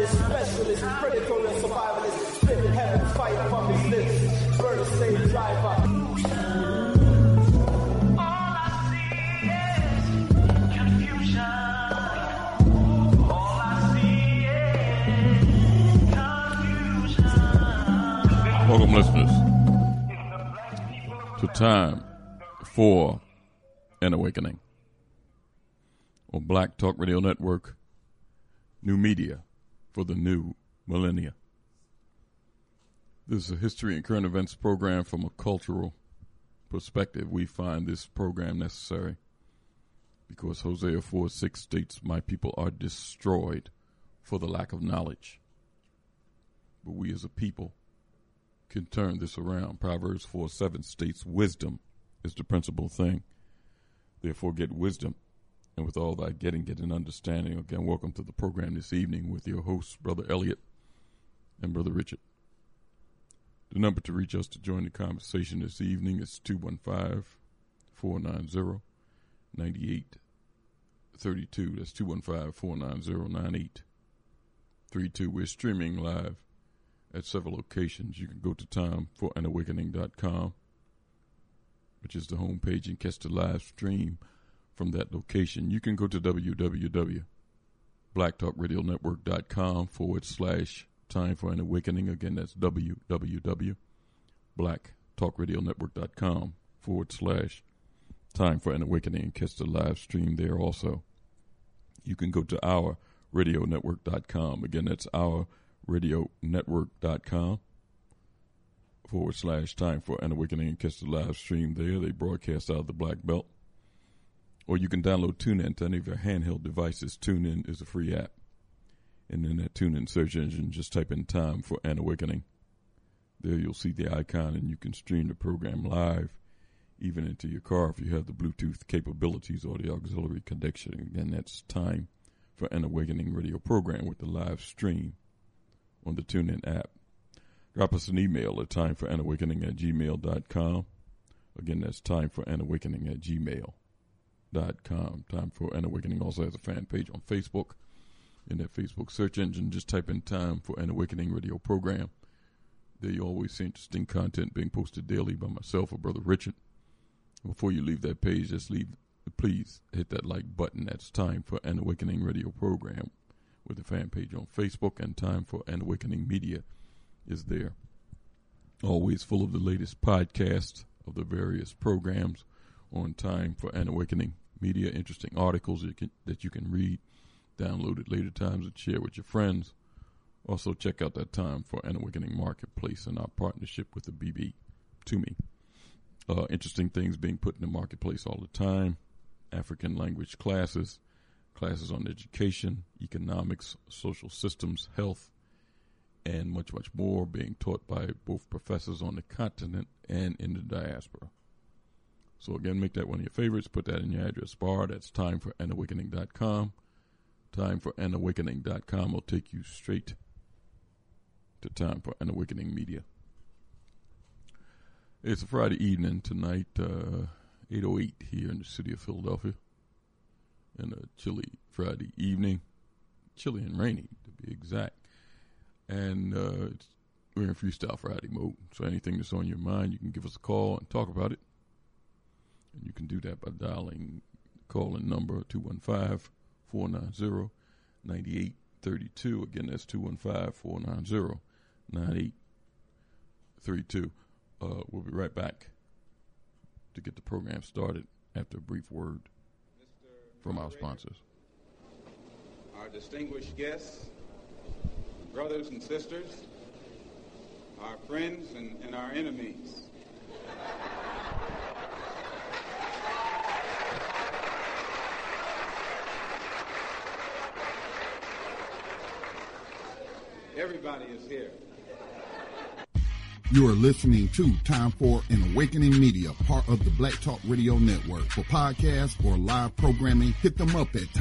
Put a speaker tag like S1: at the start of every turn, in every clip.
S1: analyst, specialist, critical and survivalist, spit heaven, fire from his lips, burn a slave driver.
S2: Welcome, listeners, to Time for an Awakening on Black Talk Radio Network, new media for the new millennia. This is a history and current events program from a cultural perspective. We find this program necessary because Hosea 4:6 states, "My people are destroyed for the lack of knowledge." But we as a people can turn this around. Proverbs 4:7 states, "Wisdom is the principal thing. Therefore get wisdom, and with all thy getting, get an understanding." Again, welcome to the program this evening with your hosts, Brother Elliot and Brother Richard. The number to reach us to join the conversation this evening is 215-490-9832. That's 215-490-9832. We're streaming live at several locations. You can go to timeforanawakening.com, which is the homepage, and catch the live stream from that location. You can go to www.blacktalkradionetwork.com/Time for an Awakening. Again, that's www.blacktalkradionetwork.com/Time for an Awakening, and catch the live stream there also. You can go to ourradionetwork.com. Again, that's ourradionetwork.com/Time for an Awakening, and catch the live stream there. They broadcast out of the Black Belt. Or you can download TuneIn to any of your handheld devices. TuneIn is a free app. And in that TuneIn search engine, just type in Time for an Awakening. There you'll see the icon, and you can stream the program live, even into your car if you have the Bluetooth capabilities or the auxiliary connection. Again, that's Time for an Awakening radio program with the live stream on the TuneIn app. Drop us an email at timeforanawakening@gmail.com. Again, that's timeforanawakening@gmail.com. Time for an Awakening also has a fan page on Facebook. In that Facebook search engine, just type in Time for an Awakening radio program. There you always see interesting content being posted daily by myself or Brother Richard. Before you leave that page, please hit that like button. That's Time for an Awakening radio program with the fan page on Facebook, and Time for an Awakening media is there. Always full of the latest podcasts of the various programs on Time for an Awakening media. Interesting articles that you can read, download at later times, and share with your friends. Also, check out that Time for an Awakening marketplace and our partnership with the BB to me. Interesting things being put in the marketplace all the time. African language classes on education, economics, social systems, health, and much, much more being taught by both professors on the continent and in the diaspora. So again, make that one of your favorites. Put that in your address bar. That's timeforanawakening.com. Timeforanawakening.com will take you straight to Time for an Awakening media. It's a Friday evening tonight, 8:08 here in the city of Philadelphia. And a chilly Friday evening, chilly and rainy to be exact. And we're in Freestyle Friday mode. So anything that's on your mind, you can give us a call and talk about it. And you can do that by dialing call-in number 215-490-9832. Again, that's 215-490-9832. We'll be right back to get the program started after a brief word from our sponsors.
S3: Our distinguished guests, brothers and sisters, our friends and our enemies. Everybody is here.
S4: You are listening to Time for an Awakening Media, part of the Black Talk Radio Network. For podcasts or live programming, hit them up at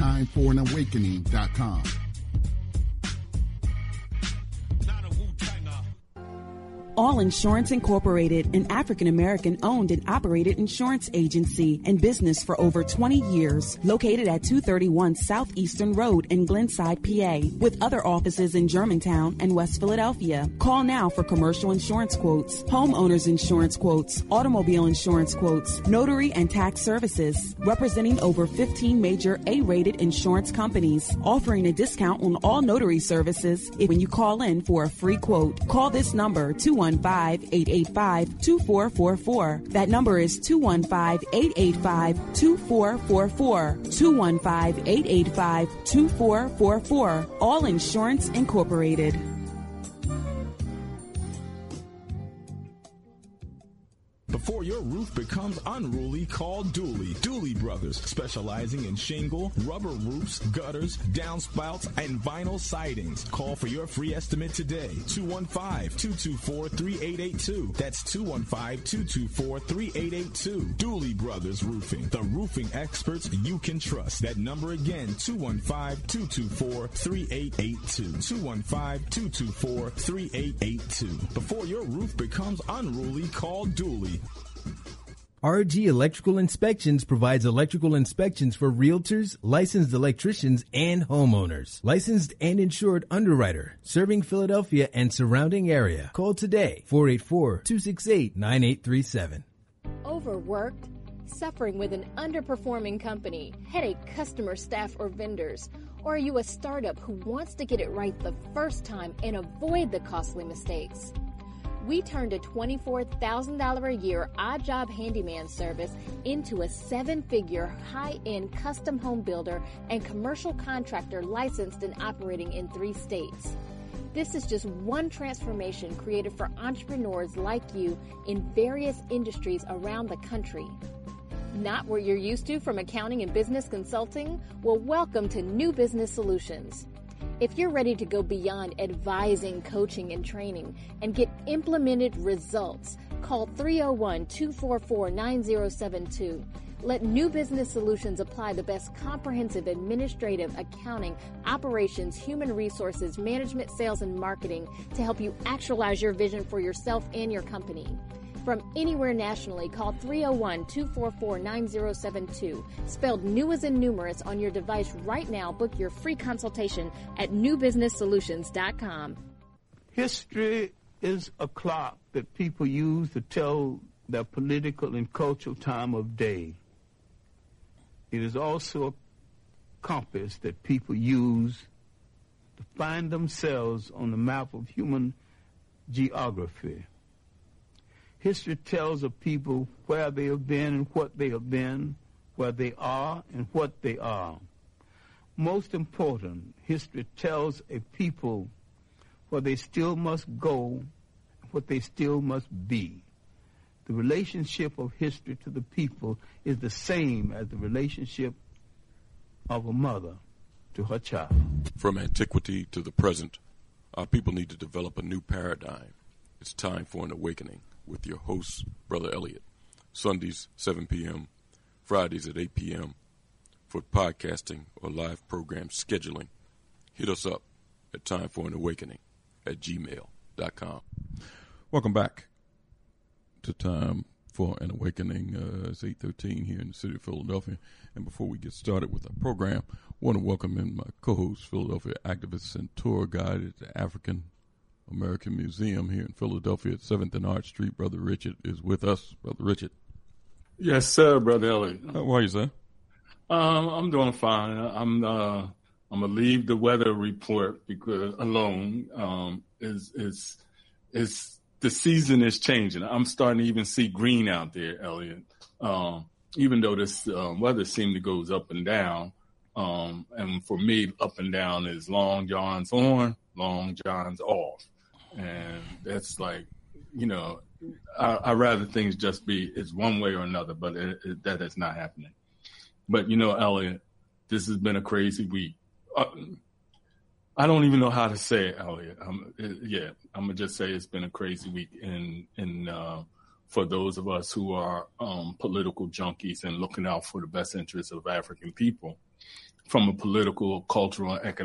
S4: timeforanawakening.com.
S5: All Insurance Incorporated, an African-American owned and operated insurance agency in business for over 20 years, located at 231 Southeastern Road in Glenside, PA, with other offices in Germantown and West Philadelphia. Call now for commercial insurance quotes, homeowners insurance quotes, automobile insurance quotes, notary and tax services, representing over 15 major A-rated insurance companies, offering a discount on all notary services when you call in for a free quote. Call this number, 215-885-2444. That number is 215-885-2444. 215-885-2444. All Insurance Incorporated.
S6: Before your roof becomes unruly, call Dooley. Dooley Brothers, specializing in shingle, rubber roofs, gutters, downspouts, and vinyl sidings. Call for your free estimate today. 215-224-3882. That's 215-224-3882. Dooley Brothers Roofing, the roofing experts you can trust. That number again, 215-224-3882. 215-224-3882. Before your roof becomes unruly, call Dooley.
S7: RG Electrical Inspections provides electrical inspections for realtors, licensed electricians, and homeowners. Licensed and insured underwriter, serving Philadelphia and surrounding area. Call today, 484-268-9837.
S8: Overworked? Suffering with an underperforming company, headache customer, staff, or vendors? Or are you a startup who wants to get it right the first time and avoid the costly mistakes? We turned a $24,000 a year odd job handyman service into a 7-figure high-end custom home builder and commercial contractor licensed and operating in 3 states. This is just one transformation created for entrepreneurs like you in various industries around the country. Not what you're used to from accounting and business consulting? Well, welcome to New Business Solutions. If you're ready to go beyond advising, coaching, and training and get implemented results, call 301-244-9072. Let New Business Solutions apply the best comprehensive administrative, accounting, operations, human resources, management, sales, and marketing to help you actualize your vision for yourself and your company. From anywhere nationally, call 301-244-9072. Spelled new as in numerous on your device right now. Book your free consultation at newbusinesssolutions.com.
S9: History is a clock that people use to tell their political and cultural time of day. It is also a compass that people use to find themselves on the map of human geography. History tells of people where they have been and what they have been, where they are and what they are. Most important, history tells a people where they still must go and what they still must be. The relationship of history to the people is the same as the relationship of a mother to her child.
S2: From antiquity to the present, our people need to develop a new paradigm. It's time for an awakening. With your host, Brother Elliot. Sundays, 7 p.m., Fridays at 8 p.m. For podcasting or live program scheduling, hit us up at timeforanawakening@gmail.com. Welcome back to Time for an Awakening. It's 8:13 here in the city of Philadelphia. And before we get started with our program, I want to welcome in my co-host, Philadelphia activist and tour guide at the African American Museum here in Philadelphia at 7th and Arch Street. Brother Richard is with us. Brother Richard.
S10: Yes, sir, Brother Elliot.
S2: How are you, sir?
S10: I'm doing fine. I'm gonna leave the weather report because alone is the season is changing. I'm starting to even see green out there, Elliot. Even though this weather seems to goes up and down, and for me, up and down is long johns on, long johns off. And that's like, I rather things just be, it's one way or another, but that is not happening. But, Elliot, this has been a crazy week. I don't even know how to say it, Elliot. I'm going to just say it's been a crazy week. And for those of us who are political junkies and looking out for the best interests of African people from a political, cultural, and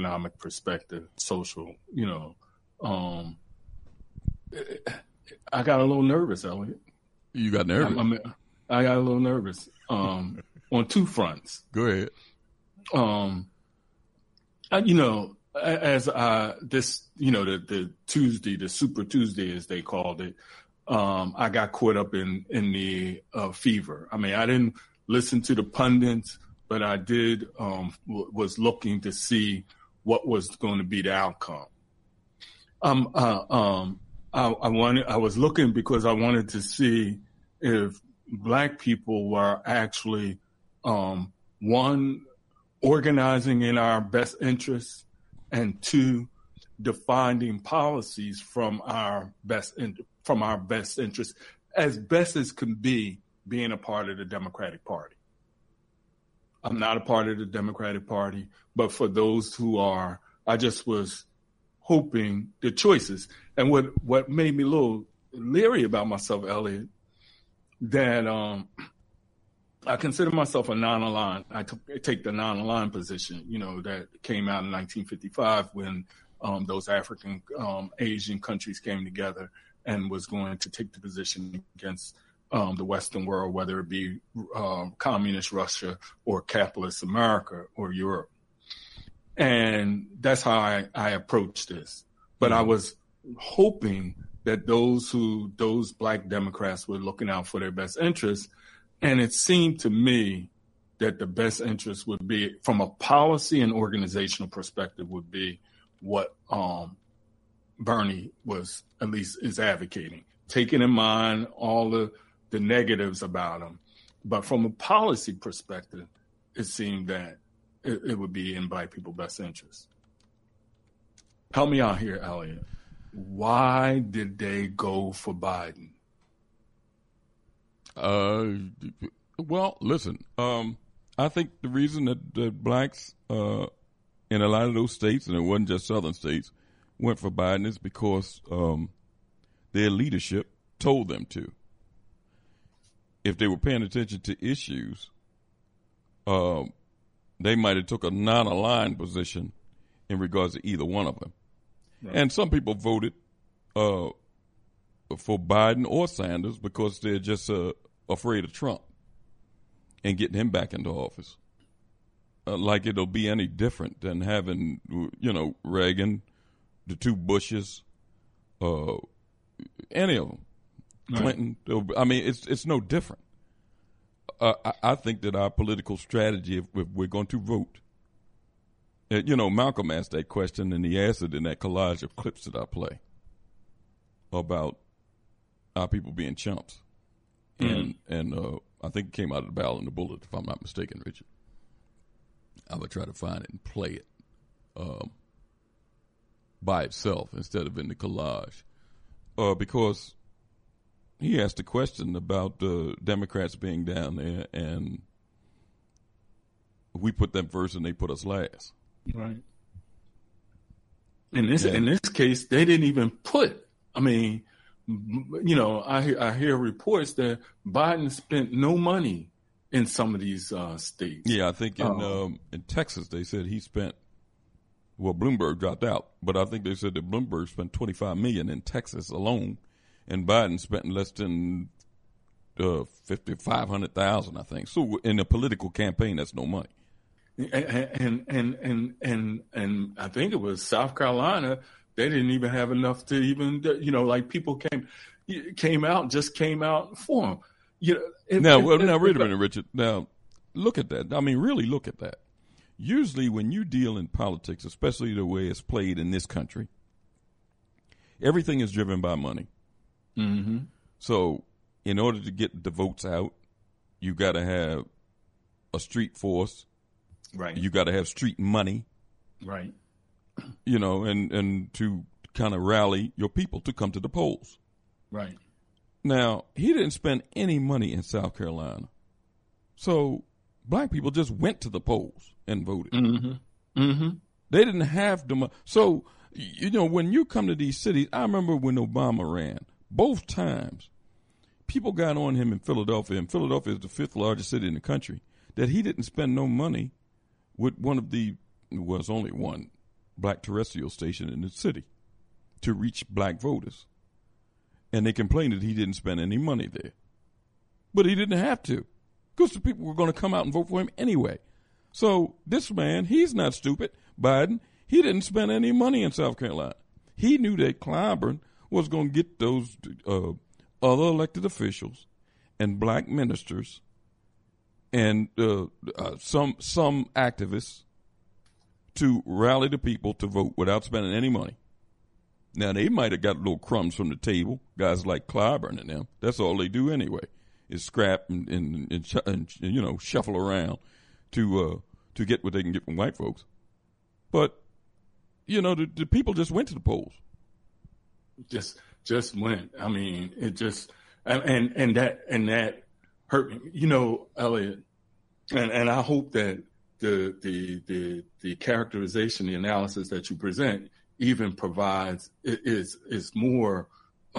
S10: I got a little nervous, Elliot.
S2: You got nervous?
S10: I got a little nervous on two fronts.
S2: Go ahead.
S10: The Tuesday, the Super Tuesday, as they called it, I got caught up in the fever. I mean, I didn't listen to the pundits, but I did was looking to see what was going to be the outcome. I was looking because I wanted to see if Black people were actually one, organizing in our best interests, and two, defining policies from our best interests as best as can be, being a part of the Democratic Party. I'm not a part of the Democratic Party, but for those who are, I just was hoping the choices. And what made me a little leery about myself, Elliot, that I consider myself a non-aligned. I take the non-aligned position, that came out in 1955 when those African, Asian countries came together and was going to take the position against the Western world, whether it be communist Russia or capitalist America or Europe. And that's how I approached this. But I was hoping that those Black Democrats were looking out for their best interests. And it seemed to me that the best interest would be, from a policy and organizational perspective, would be what Bernie was, at least is advocating, taking in mind all the negatives about him. But from a policy perspective, it seemed that it would be in Black people's best interest. Help me out here, Elliot. Why did they go for Biden?
S2: Well, listen, I think the reason that the Blacks in a lot of those states, and it wasn't just Southern states, went for Biden is because their leadership told them to. If they were paying attention to issues, they might have took a non-aligned position in regards to either one of them. Right. And some people voted for Biden or Sanders because they're just afraid of Trump and getting him back into office. Like it'll be any different than having, Reagan, the two Bushes, any of them, Clinton. I mean, it's no different. I think that our political strategy, if we're going to vote, Malcolm asked that question and he answered in that collage of clips that I play about our people being chumps. And I think it came out of the Battle and the Bullet, if I'm not mistaken, Richard. I would try to find it and play it by itself instead of in the collage. Because he asked a question about the Democrats being down there, and we put them first and they put us last.
S10: Right. In this case, they didn't even put, I mean, I hear reports that Biden spent no money in some of these states.
S2: Yeah, I think in Texas they said he spent. Well, Bloomberg dropped out, but I think they said that Bloomberg spent $25 million in Texas alone, and Biden spent less than $500,000, I think. So in a political campaign, that's no money.
S10: And I think it was South Carolina. They didn't even have enough to even, like people came out for him.
S2: Now, wait a minute, Richard. Now, look at that. I mean, really look at that. Usually when you deal in politics, especially the way it's played in this country, everything is driven by money.
S10: Mm-hmm.
S2: So in order to get the votes out, you got to have a street force.
S10: Right.
S2: You got to have street money.
S10: Right.
S2: And to kind of rally your people to come to the polls.
S10: Right.
S2: Now, he didn't spend any money in South Carolina. So Black people just went to the polls and voted.
S10: Mm-hmm. Mm-hmm.
S2: They didn't have the money. So, when you come to these cities, I remember when Obama ran, both times, people got on him in Philadelphia, and Philadelphia is the 5th largest city in the country, that he didn't spend no money with was only one Black terrestrial station in the city to reach Black voters. and they complained that he didn't spend any money there. But he didn't have to, because the people were going to come out and vote for him anyway. So this man, he's not stupid. Biden, he didn't spend any money in South Carolina. He knew that Clyburn was going to get those other elected officials and black ministers and some activists to rally the people to vote without spending any money. Now, they might have got little crumbs from the table, guys like Clyburn and them. That's all they do anyway, is scrap and shuffle around to get what they can get from white folks. But, the people just went to the polls. Just went. I mean, it just and that hurt me. Elliot, and I hope that the characterization, the analysis that you present even provides is more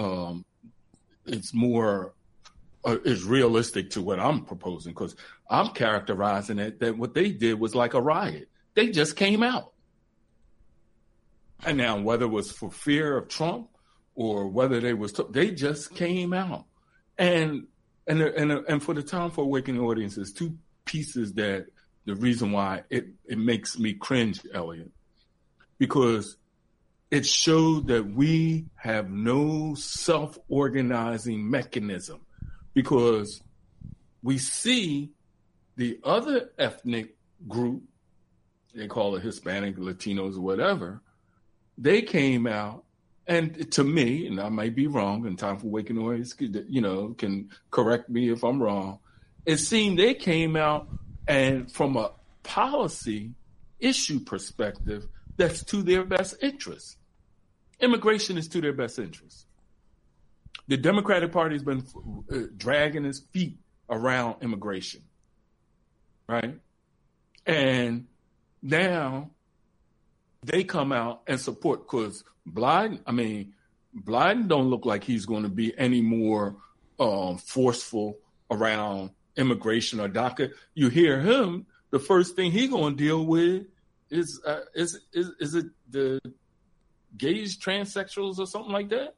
S2: is realistic to what I'm proposing, because I'm characterizing it that what they did was like a riot. They just came out. And now whether it was for fear of Trump or whether they just came out. And for the Time for Awakening audiences, two pieces that the reason why it makes me cringe, Elliot, because it showed that we have no self-organizing mechanism, because we see the other ethnic group, they call it Hispanic, Latinos, or whatever, they came out, and to me, and I might be wrong, and Time for Awakening audience, can correct me if I'm wrong, it seemed they came out and from a policy issue perspective, that's to their best interest. Immigration is to their best interest. The Democratic Party has been dragging its feet around immigration, right? And now they come out and support, because Biden don't look like he's going to be any more forceful around immigration or DACA. You hear him, the first thing he's going to deal with is it the gays, transsexuals, or something like that?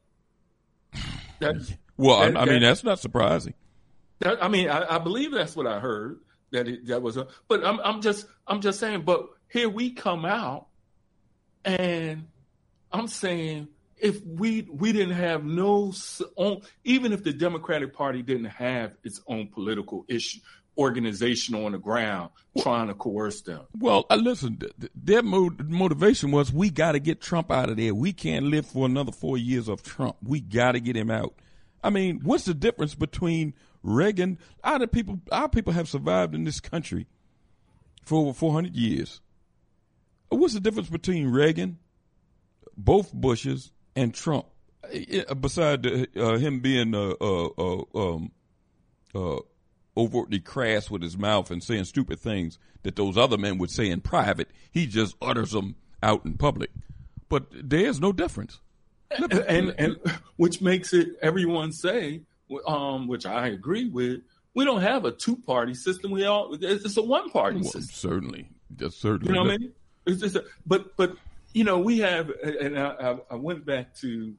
S2: That's not surprising. I believe that's what I heard. But I'm just saying. But here we come out, and I'm saying if we didn't have even if the Democratic Party didn't have its own political issue, organization on the ground trying to coerce them. Well, listen, their motivation was, we got to get Trump out of there. We can't live for another 4 years of Trump. We got to get him out. I mean, what's the difference between Reagan? Our people have survived in this country for over 400 years. What's the difference between Reagan, both Bushes, and Trump? Beside him being overtly crass with his mouth and saying stupid things that those other men would say in private, he just utters them out in public. But there's no difference. And which makes it, everyone say, which I agree with, we don't have a two-party system. It's a one-party system. Certainly. You know what I mean? It's just but we have, and I went back to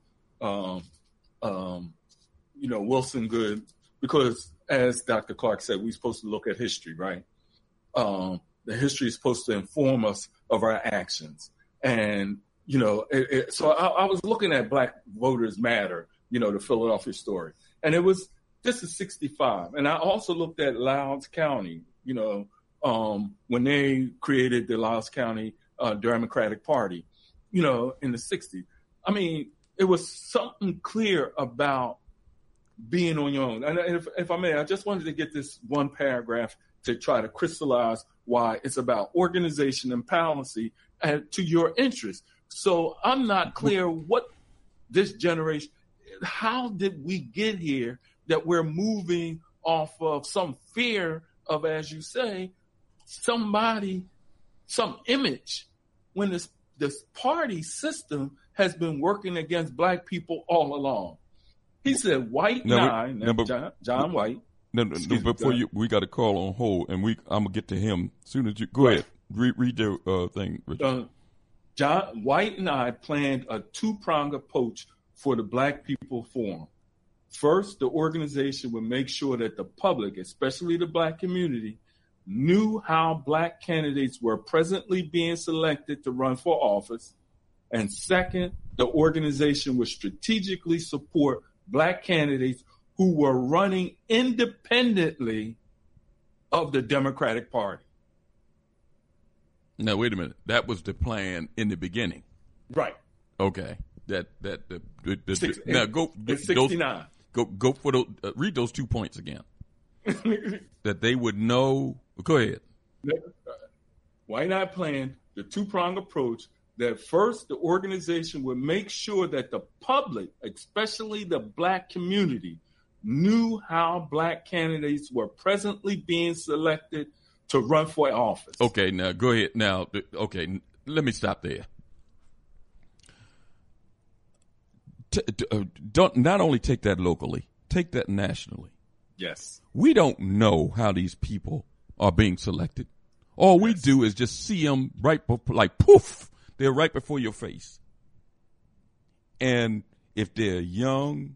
S2: Wilson Good, because as Dr. Clark said, we're supposed to look at history, right? The history is supposed to inform us of our actions. And, so I was looking at Black Voters Matter, the Philadelphia story. And it was just a 65. And I also looked at Loudoun County, when they created the Loudoun County Democratic Party, in the 60s. I mean, it was something clear about being on your own. And if I may, I just wanted to get this one paragraph to try to crystallize why it's about organization and policy and to your interest. So I'm not clear what this generation, how did we get here that we're moving off of some fear of, as you say, some image, when this party system has been working against Black people all along. He said White John White. Before we got a call on hold, and I'm gonna get to him as soon as you go ahead. Read your thing, Richard. John White and I planned a two-pronged approach for the Black People Forum.
S10: First, the organization would make sure that the public, especially the black community, knew how black candidates were presently being selected to run for office. And second, the organization would strategically support black candidates who were running independently of the Democratic Party.
S2: Now, wait a minute. That was the plan in the beginning.
S10: Right.
S2: Okay. Now go
S10: 69.
S2: Go for those. Read those 2 points again. That they would know. Go ahead.
S10: Why not plan the two-pronged approach? That first, the organization would make sure that the public, especially the black community, knew how black candidates were presently being selected to run for office.
S2: Okay, now go ahead. Now, okay, let me stop there. Don't not only take that locally, take that nationally.
S10: Yes.
S2: We don't know how these people are being selected. All we do is just see them like poof, they're right before your face. And if they're young,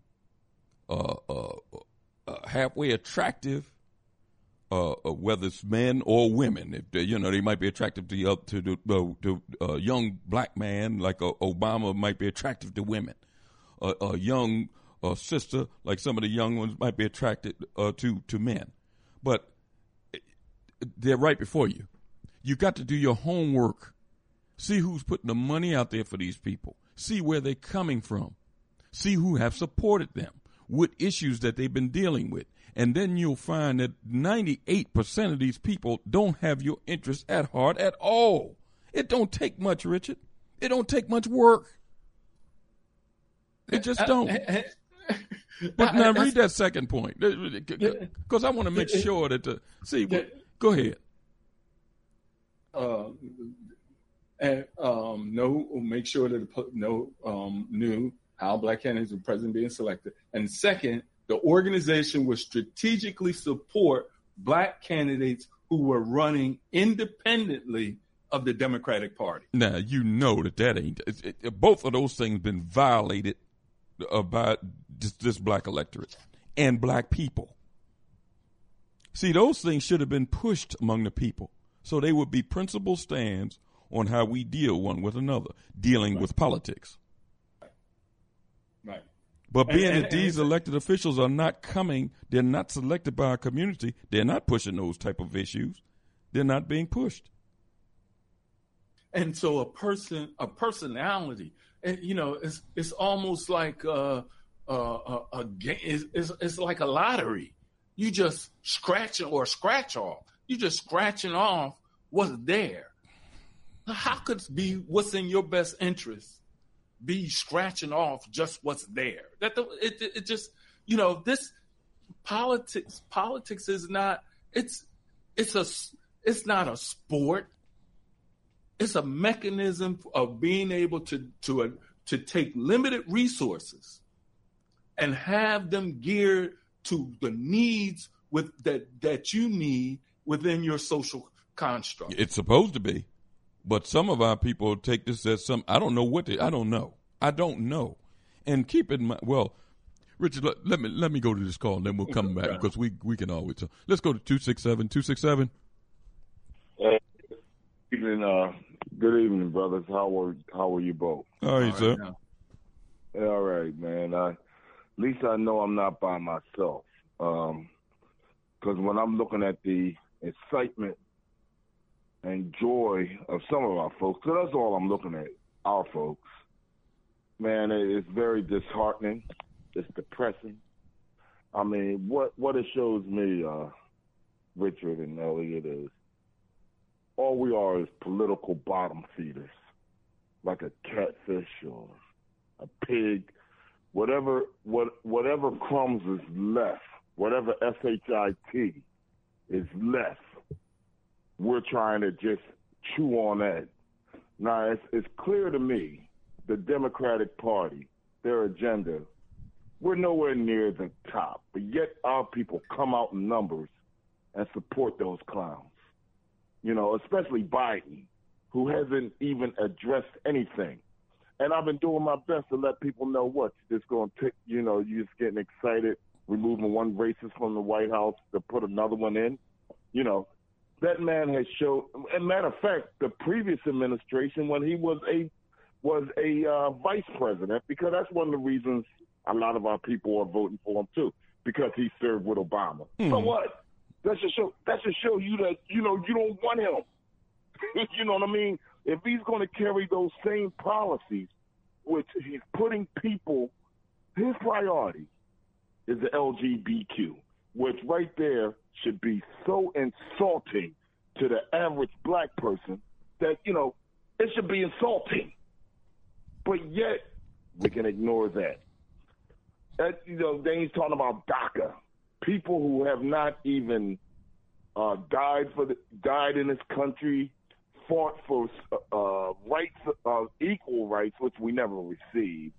S2: halfway attractive, whether it's men or women, if they, they might be attractive to the young black man, like Obama might be attractive to women. A young sister, like some of the young ones, might be attracted to men. But they're right before you. You got to do your homework. See who's putting the money out there for these people. See where they're coming from. See who have supported them. What issues that they've been dealing with. And then you'll find that 98% of these people don't have your interest at heart at all. It don't take much, Richard. It don't take much work. It just don't. But now read that second point, because I want to make sure that go ahead.
S10: Make sure that knew how black candidates were present being selected, and second, the organization would strategically support black candidates who were running independently of the Democratic Party.
S2: Now that ain't both of those things been violated about this black electorate and black people. See, those things should have been pushed among the people so they would be principled stands on how we deal one with another, dealing with politics.
S10: Right.
S2: But being that these elected officials are not coming, they're not selected by our community, they're not pushing those type of issues. They're not being pushed.
S10: And so a personality, it's almost like a game. It's like a lottery. You just scratch off. You just scratching off what's there. How could it be what's in your best interest be scratching off just what's there? It just, this politics is not, it's not a sport. It's a mechanism of being able to take limited resources and have them geared to the needs that you need within your social construct.
S2: It's supposed to be, but some of our people take this as some. I don't know I don't know. And keep in mind. Well, Richard, let me go to this call, and then we'll come back because we can always tell. Let's go to 267.
S11: Good evening, brothers. How are you both?
S2: All right, sir.
S11: All right, man. At least I know I'm not by myself. Because when I'm looking at the excitement and joy of some of our folks, because that's all I'm looking at, our folks, man, it's very disheartening. It's depressing. I mean, what it shows me, Richard and Elliot, is all we are is political bottom feeders, like a catfish or a pig, whatever crumbs is left, whatever SHIT is left, we're trying to just chew on that. Now, it's clear to me, the Democratic Party, their agenda, we're nowhere near the top, but yet our people come out in numbers and support those clowns. Especially Biden, who hasn't even addressed anything. And I've been doing my best to let people know what it's going to take. You know, you're just getting excited, removing one racist from the White House to put another one in. You know, that man has showed. As a matter of fact, the previous administration, when he was a vice president, because that's one of the reasons a lot of our people are voting for him too, because he served with Obama. So what? That should show you that you don't want him. You know what I mean? If he's going to carry those same policies, which he's putting people, his priority is the LGBTQ, which right there should be so insulting to the average black person that, you know, it should be insulting. But yet, we can ignore that. You know, then he's talking about DACA. People who have not even died in this country, fought for rights, equal rights, which we never received.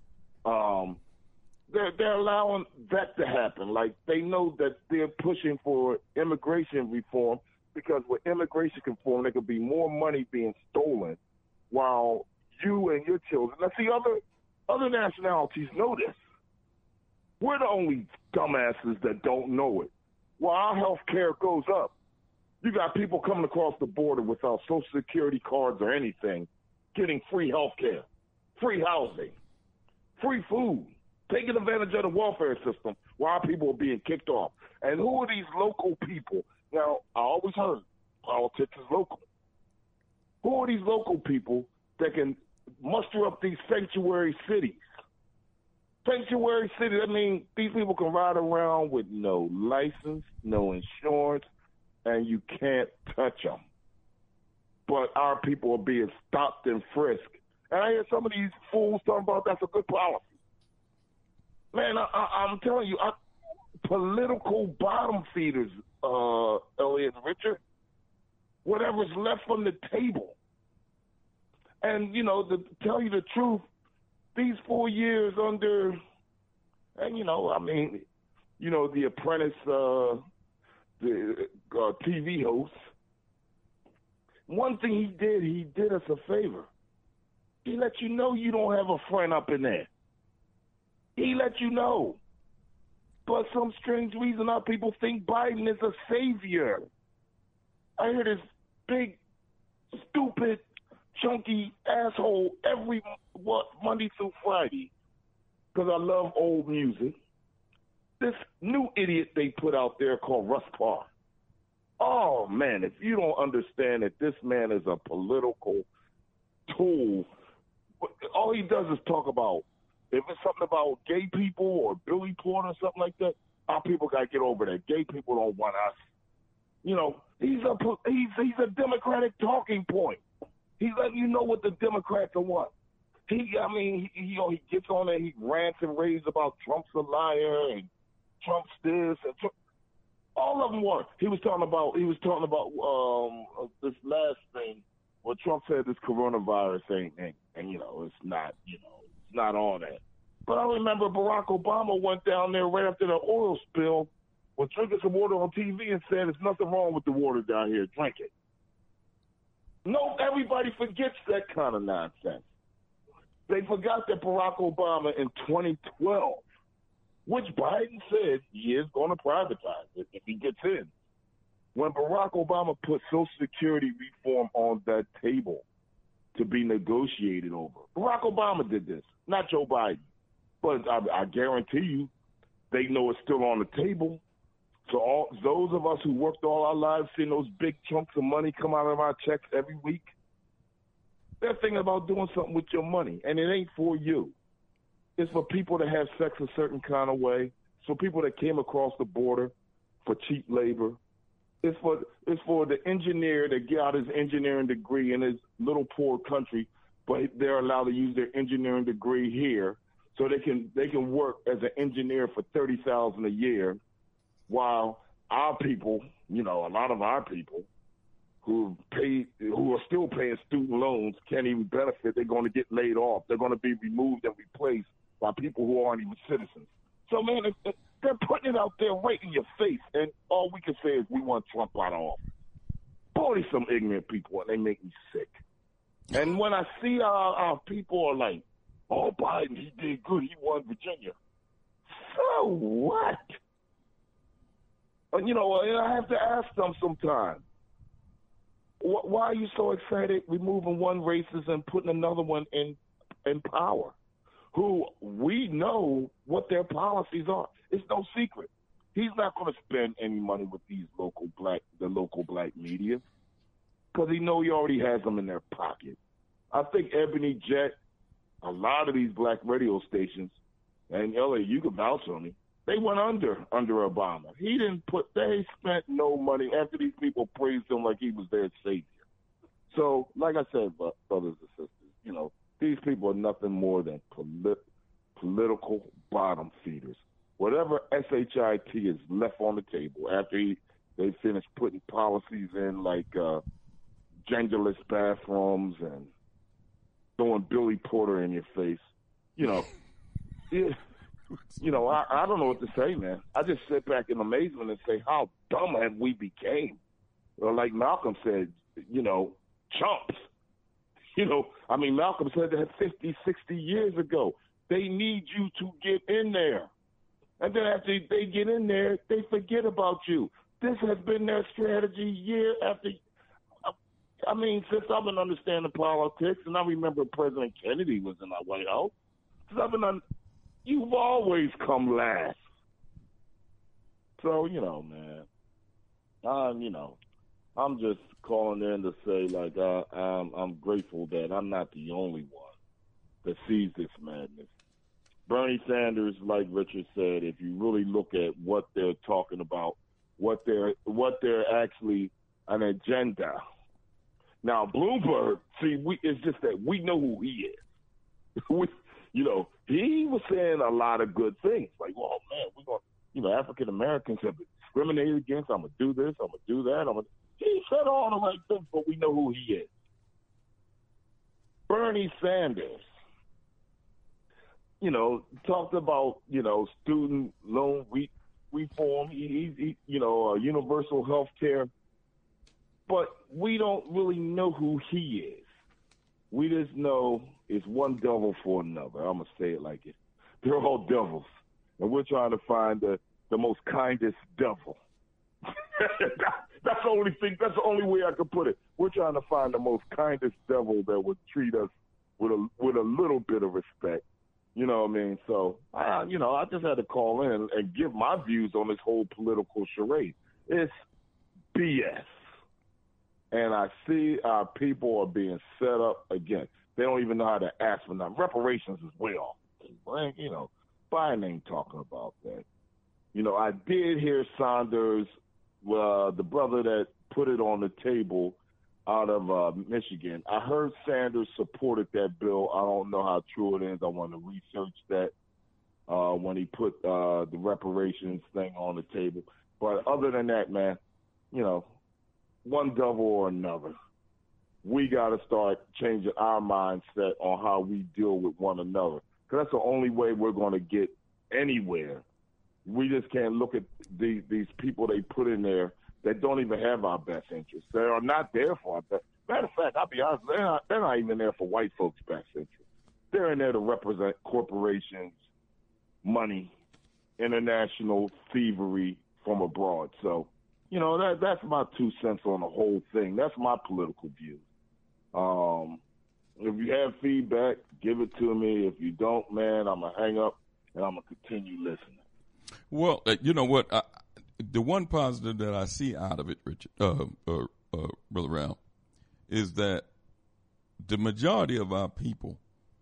S11: They're allowing that to happen. Like, they know that they're pushing for immigration reform, because with immigration reform, there could be more money being stolen while you and your children. Now, see, other nationalities know this. We're the only dumbasses that don't know it. While our health care goes up, you got people coming across the border without Social Security cards or anything, getting free health care, free housing, free food, taking advantage of the welfare system while our people are being kicked off. And who are these local people? Now, I always heard politics is local. Who are these local people that can muster up these sanctuary cities? Sanctuary city, that means these people can ride around with no license, no insurance, and you can't touch them. But our people are being stopped and frisked. And I hear some of these fools talking about that's a good policy. Man, I'm telling you, political bottom feeders, Elliot and Richard, whatever's left from the table. And, you know, to tell you the truth, these 4 years under, and, you know, I mean, you know, The Apprentice, the TV host, one thing he did us a favor. He let you know you don't have a friend up in there. He let you know. But some strange reason our people think Biden is a savior. I hear this big, stupid, chunky asshole every Monday through Friday, because I love old music. This new idiot they put out there called Russ Parr. Oh, man, if you don't understand that this man is a political tool, all he does is talk about, if it's something about gay people or Billy Porter or something like that, our people got to get over that. Gay people don't want us. You know, he's a Democratic talking point. He's letting you know what the Democrats are what. He gets on there, he rants and raves about Trump's a liar and Trump's this and Trump. All of them were. He was talking about this last thing where Trump said this coronavirus ain't and you know, it's not all that. But I remember Barack Obama went down there right after the oil spill, was drinking some water on TV and said there's nothing wrong with the water down here, drink it. No, everybody forgets that kind of nonsense. They forgot that Barack Obama in 2012, which Biden said he is going to privatize it if he gets in. When Barack Obama put Social Security reform on that table to be negotiated over, Barack Obama did this, not Joe Biden. But I guarantee you, they know it's still on the table. So those of us who worked all our lives seeing those big chunks of money come out of our checks every week, they're thinking about doing something with your money, and it ain't for you. It's for people that have sex a certain kind of way. It's for people that came across the border for cheap labor. It's for the engineer that got his engineering degree in his little poor country, but they're allowed to use their engineering degree here, so they can work as an engineer for $30,000 a year, while our people, you know, a lot of our people who are still paying student loans can't even benefit. They're going to get laid off. They're going to be removed and replaced by people who aren't even citizens. So, man, they're putting it out there right in your face, and all we can say is we want Trump out of office. Boy, they're some ignorant people, and they make me sick. And when I see our people are like Oh, Biden, he did good. He won Virginia. So what? You know, I have to ask them sometimes. Why are you so excited removing one racist and putting another one in power? Who we know what their policies are. It's no secret. He's not going to spend any money with the local black media because he know he already has them in their pocket. I think Ebony Jet, a lot of these black radio stations, and Elliot, you can vouch on me, they went under Obama. They spent no money after these people praised him like he was their savior. So, like I said, brothers and sisters, you know, these people are nothing more than political bottom feeders. Whatever SHIT is left on the table after they finish putting policies in like genderless bathrooms and throwing Billy Porter in your face, you know, you know, I don't know what to say, man. I just sit back in amazement and say, how dumb have we became? Or like Malcolm said, you know, chumps. You know, I mean, Malcolm said that 50, 60 years ago. They need you to get in there. And then after they get in there, they forget about you. This has been their strategy year after. I mean, since I've been understanding politics, and I remember President Kennedy was in our White House, you've always come last. So, you know, man, you know, I'm just calling in to say, like, I'm grateful that I'm not the only one that sees this madness. Bernie Sanders, like Richard said, if you really look at what they're talking about, what they're actually an agenda. Now, Bloomberg, it's just that we know who he is. You know, he was saying a lot of good things. Like, oh, man, we're going to, you know, African Americans have been discriminated against. I'm going to do this. I'm going to do that. He said all the right things, but we know who he is. Bernie Sanders, you know, talked about, you know, student loan reform, he you know, universal health care. But we don't really know who he is. We just know it's one devil for another. I'm going to say it like it. They're all devils. And we're trying to find the most kindest devil. That's the only thing. That's the only way I could put it. We're trying to find the most kindest devil that would treat us with a little bit of respect. You know what I mean? So, you know, I just had to call in and give my views on this whole political charade. It's BS. And I see our people are being set up again. They don't even know how to ask for nothing. Reparations is way off. You know, Biden ain't talking about that. You know, I did hear Saunders, the brother that put it on the table out of Michigan. I heard Sanders supported that bill. I don't know how true it is. I want to research that when he put the reparations thing on the table. But other than that, man, you know, one devil or another. We got to start changing our mindset on how we deal with one another. Because that's the only way we're going to get anywhere. We just can't look at these people they put in there that don't even have our best interests. They are not there for our best. Matter of fact, I'll be honest, they're not even there for white folks' best interests. They're in there to represent corporations, money, international thievery from abroad. So, you know, that's my 2 cents on the whole thing. That's my political view. If you have feedback, give it to me. If you don't, man, I'm going to hang up and I'm going to continue listening.
S2: Well, you know what? The one positive that I see out of it, Richard, Brother Ralph, is that the majority of our people,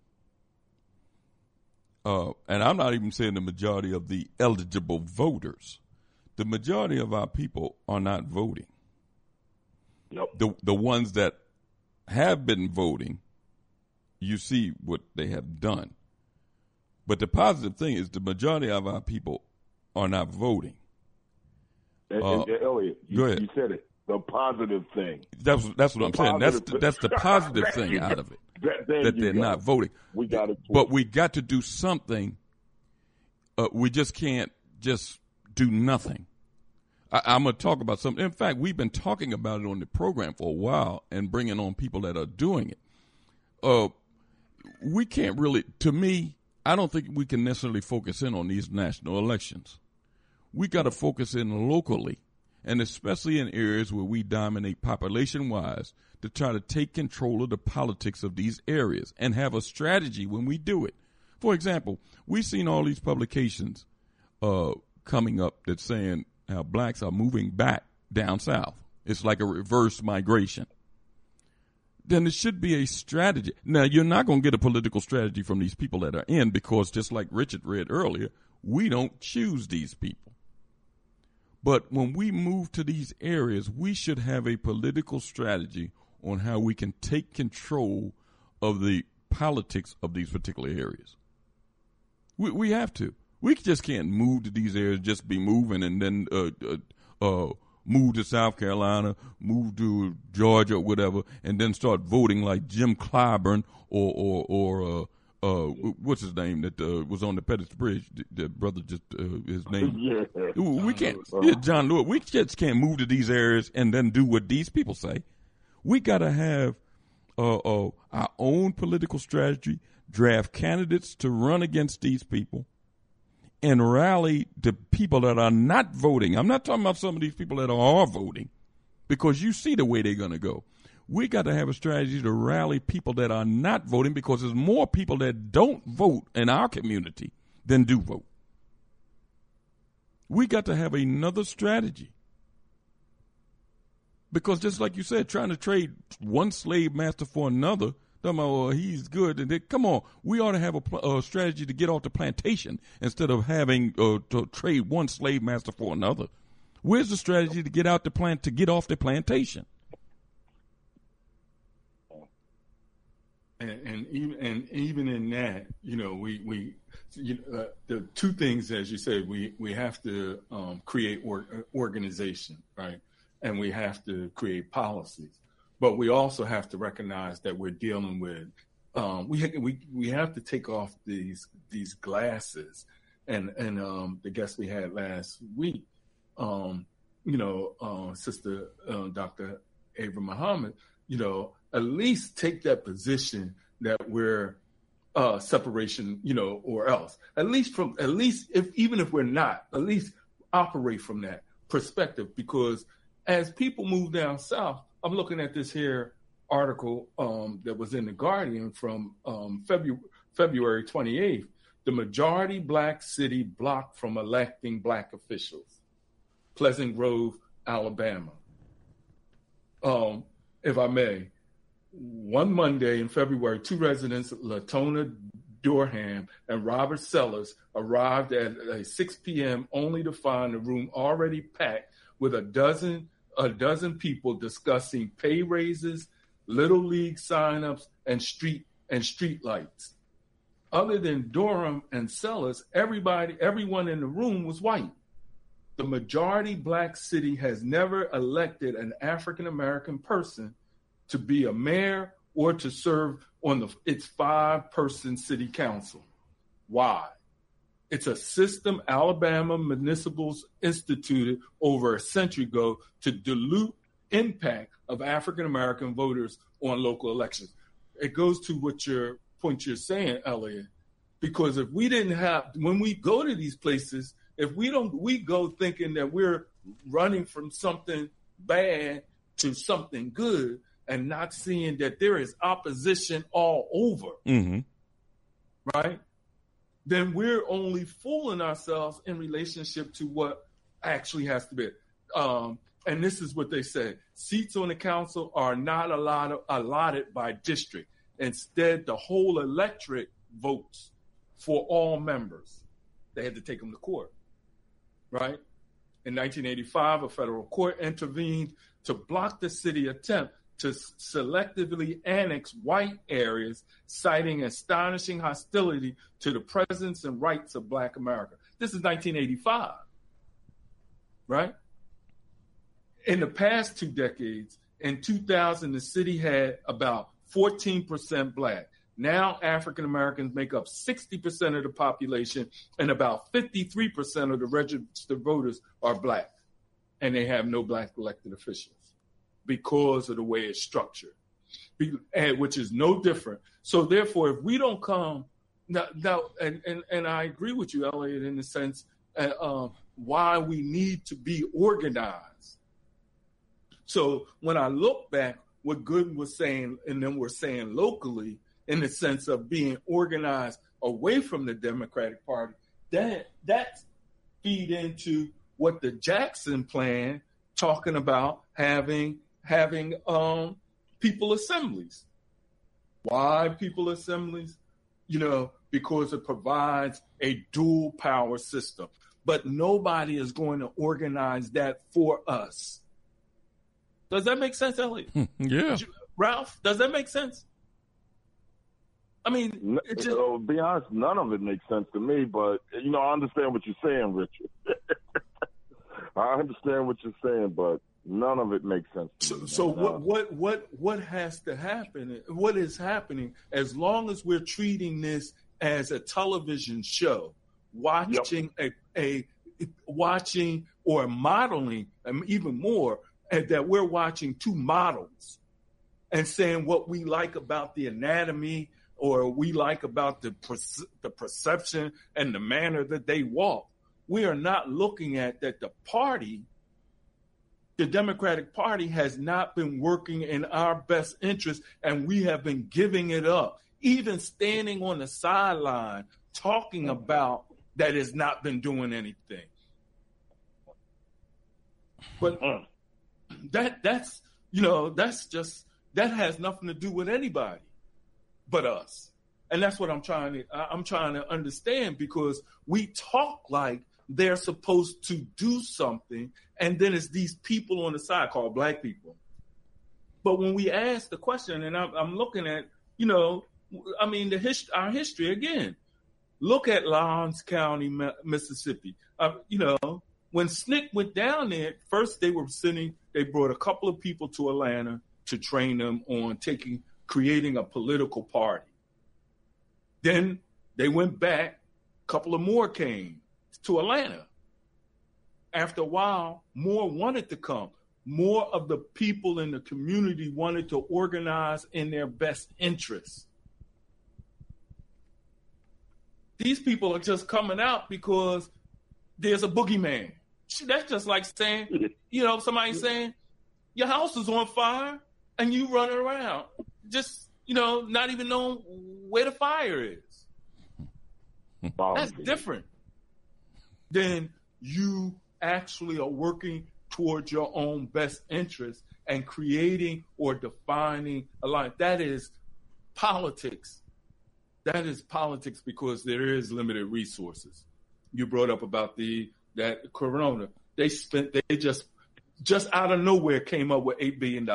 S2: and I'm not even saying the majority of the eligible voters, the majority of our people are not voting. Nope. The ones that have been voting, you see what they have done. But the positive thing is the majority of our people are not voting.
S11: Elliot, you said it. The positive thing.
S2: That's what I'm saying. That's the positive thing out of it. That they're not voting. We got it. But we got to do something. We just can't just do nothing. I'm going to talk about something. In fact, we've been talking about it on the program for a while and bringing on people that are doing it. we can't really, to me, I don't think we can necessarily focus in on these national elections. We got to focus in locally, and especially in areas where we dominate population-wise, to try to take control of the politics of these areas and have a strategy when we do it. For example, we've seen all these publications coming up that's saying how blacks are moving back down south. It's like a reverse migration. Then it should be a strategy. Now, you're not going to get a political strategy from these people that are in, because just like Richard read earlier, we don't choose these people. But when we move to these areas, we should have a political strategy on how we can take control of the politics of these particular areas. We have to. We just can't move to these areas, just be moving, and then move to South Carolina, move to Georgia or whatever, and then start voting like Jim Clyburn or what's his name that was on the Pettus Bridge? The brother just his name. Yeah. We can't. John Lewis. We just can't move to these areas and then do what these people say. We got to have our own political strategy, draft candidates to run against these people, and rally the people that are not voting. I'm not talking about some of these people that are voting, because you see the way they're going to go. We got to have a strategy to rally people that are not voting, because there's more people that don't vote in our community than do vote. We got to have another strategy. Because just like you said, trying to trade one slave master for another, he's good. And come on, we ought to have a strategy to get off the plantation instead of having to trade one slave master for another. Where's the strategy to get out to get off the plantation?
S10: And even in that, the two things, as you said, we have to create organization, right? And we have to create policies. But we also have to recognize that we're dealing with we have to take off these glasses. And the guest we had last week, Sister Dr. Ava Muhammad, at least take that position that we're separation, or else. At least even if we're not, at least operate from that perspective, because as people move down south, I'm looking at this here article that was in The Guardian from February 28th. The majority black city blocked from electing black officials. Pleasant Grove, Alabama. If I may, one Monday in February, two residents, Latona Durham and Robert Sellers, arrived at 6 p.m. only to find the room already packed with a dozen people discussing pay raises, little league signups, and street lights. Other than Durham and Sellers, everyone in the room was white. The majority black city has never elected an African American person to be a mayor or to serve on its 5-person city council. Why? It's a system Alabama municipals instituted over a century ago to dilute impact of African American voters on local elections. It goes to what your point you're saying, Elliot, because if we didn't have, when we go to these places, if we go thinking that we're running from something bad to something good and not seeing that there is opposition all over, right? Then we're only fooling ourselves in relationship to what actually has to be. And this is what they said. Seats on the council are not allotted by district. Instead, the whole electorate votes for all members. They had to take them to court, right? In 1985, a federal court intervened to block the city attempt to selectively annex white areas, citing astonishing hostility to the presence and rights of Black America. This is 1985, right? In the past 2 decades, in 2000, the city had about 14% Black. Now, African Americans make up 60% of the population, and about 53% of the registered voters are Black, and they have no Black elected officials because of the way it's structured. which is no different. So therefore, if we don't come now, and I agree with you, Elliot, in the sense why we need to be organized. So when I look back, what Gooden was saying, and then we're saying locally, in the sense of being organized away from the Democratic Party, that feed into what the Jackson plan talking about having people assemblies. Why people assemblies? Because it provides a dual power system. But nobody is going to organize that for us. Does that make sense, Elliot?
S2: Yeah.
S11: Ralph,
S10: does that make sense? I mean,
S11: to be honest, none of it makes sense to me, but, I understand what you're saying, Richard. I understand what you're saying, but none of it makes sense to me.
S10: So what has to happen? What is happening, as long as we're treating this as a television show, watching watching or modeling, and even more, that we're watching two models and saying what we like about the anatomy or we like about the perception and the manner that they walk. We are not looking at that the Democratic Party has not been working in our best interest, and we have been giving it up, even standing on the sideline talking about that has not been doing anything. But that has nothing to do with anybody but us. And that's what I'm trying to understand, because we talk like they're supposed to do something, and then it's these people on the side called black people. But when we ask the question, and I'm looking at, our history again. Look at Laurens County, Mississippi. When SNCC went down there, first they brought a couple of people to Atlanta to train them on creating a political party. Then they went back, a couple of more came to Atlanta. After a while, more wanted to come. More of the people in the community wanted to organize in their best interests. These people are just coming out because there's a boogeyman. That's just like saying, somebody saying, your house is on fire and you running around, just, not even knowing where the fire is. That's different than you actually are working towards your own best interest and creating or defining a line. That is politics. That is politics, because there is limited resources. You brought up about that Corona. They just out of nowhere came up with $8 billion.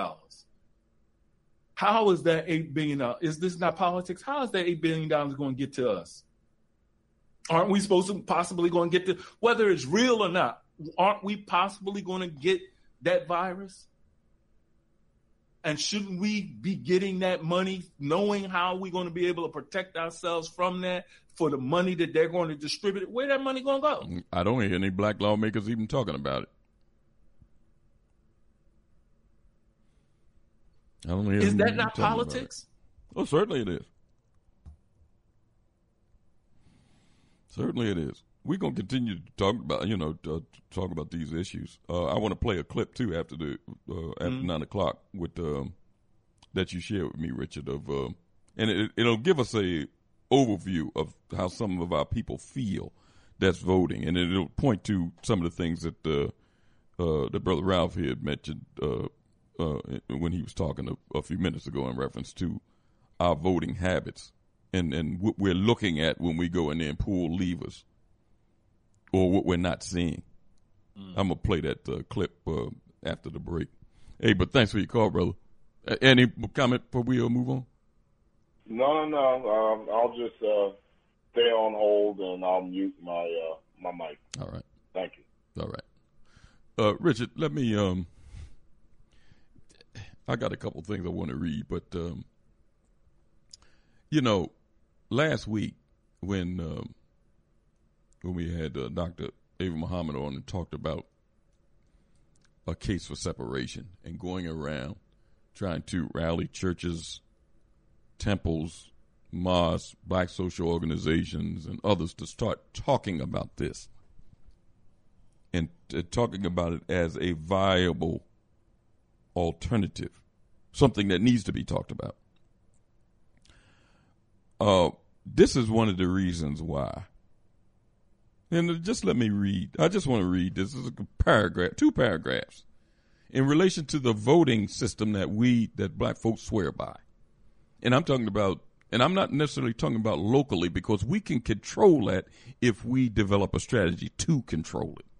S10: How is that $8 billion? Is this not politics? How is that $8 billion going to get to us? Aren't we supposed to possibly going to get to, whether it's real or not, aren't we possibly going to get that virus? And shouldn't we be getting that money, knowing how we're going to be able to protect ourselves from that, for the money that they're going to distribute? Where that money going to go?
S2: I don't hear any black lawmakers even talking about it. I don't hear.
S10: Is that not politics?
S2: Oh, certainly it is. Certainly it is. We're going to continue to talk about these issues. I want to play a clip too after 9 o'clock with that you shared with me, Richard. And it'll give us a overview of how some of our people feel that's voting, and it'll point to some of the things that Brother Ralph here had mentioned when he was talking a few minutes ago in reference to our voting habits and what we're looking at when we go in there and pull levers, or what we're not seeing. I'm going to play that clip after the break. Hey, but thanks for your call, brother. Any comment before we move on?
S11: No. I'll just stay on hold and I'll mute my mic.
S2: All right.
S11: Thank you.
S2: All right. Richard, let me, I got a couple things I want to read, but, last week when we had Dr. Ava Muhammad on and talked about a case for separation and going around trying to rally churches, temples, mosques, black social organizations, and others to start talking about this and talking about it as a viable alternative, something that needs to be talked about. This is one of the reasons why. And just let me read. I just want to read this. This is a paragraph, 2 paragraphs, in relation to the voting system that black folks swear by. And I'm talking about, and I'm not necessarily talking about locally, because we can control that if we develop a strategy to control it.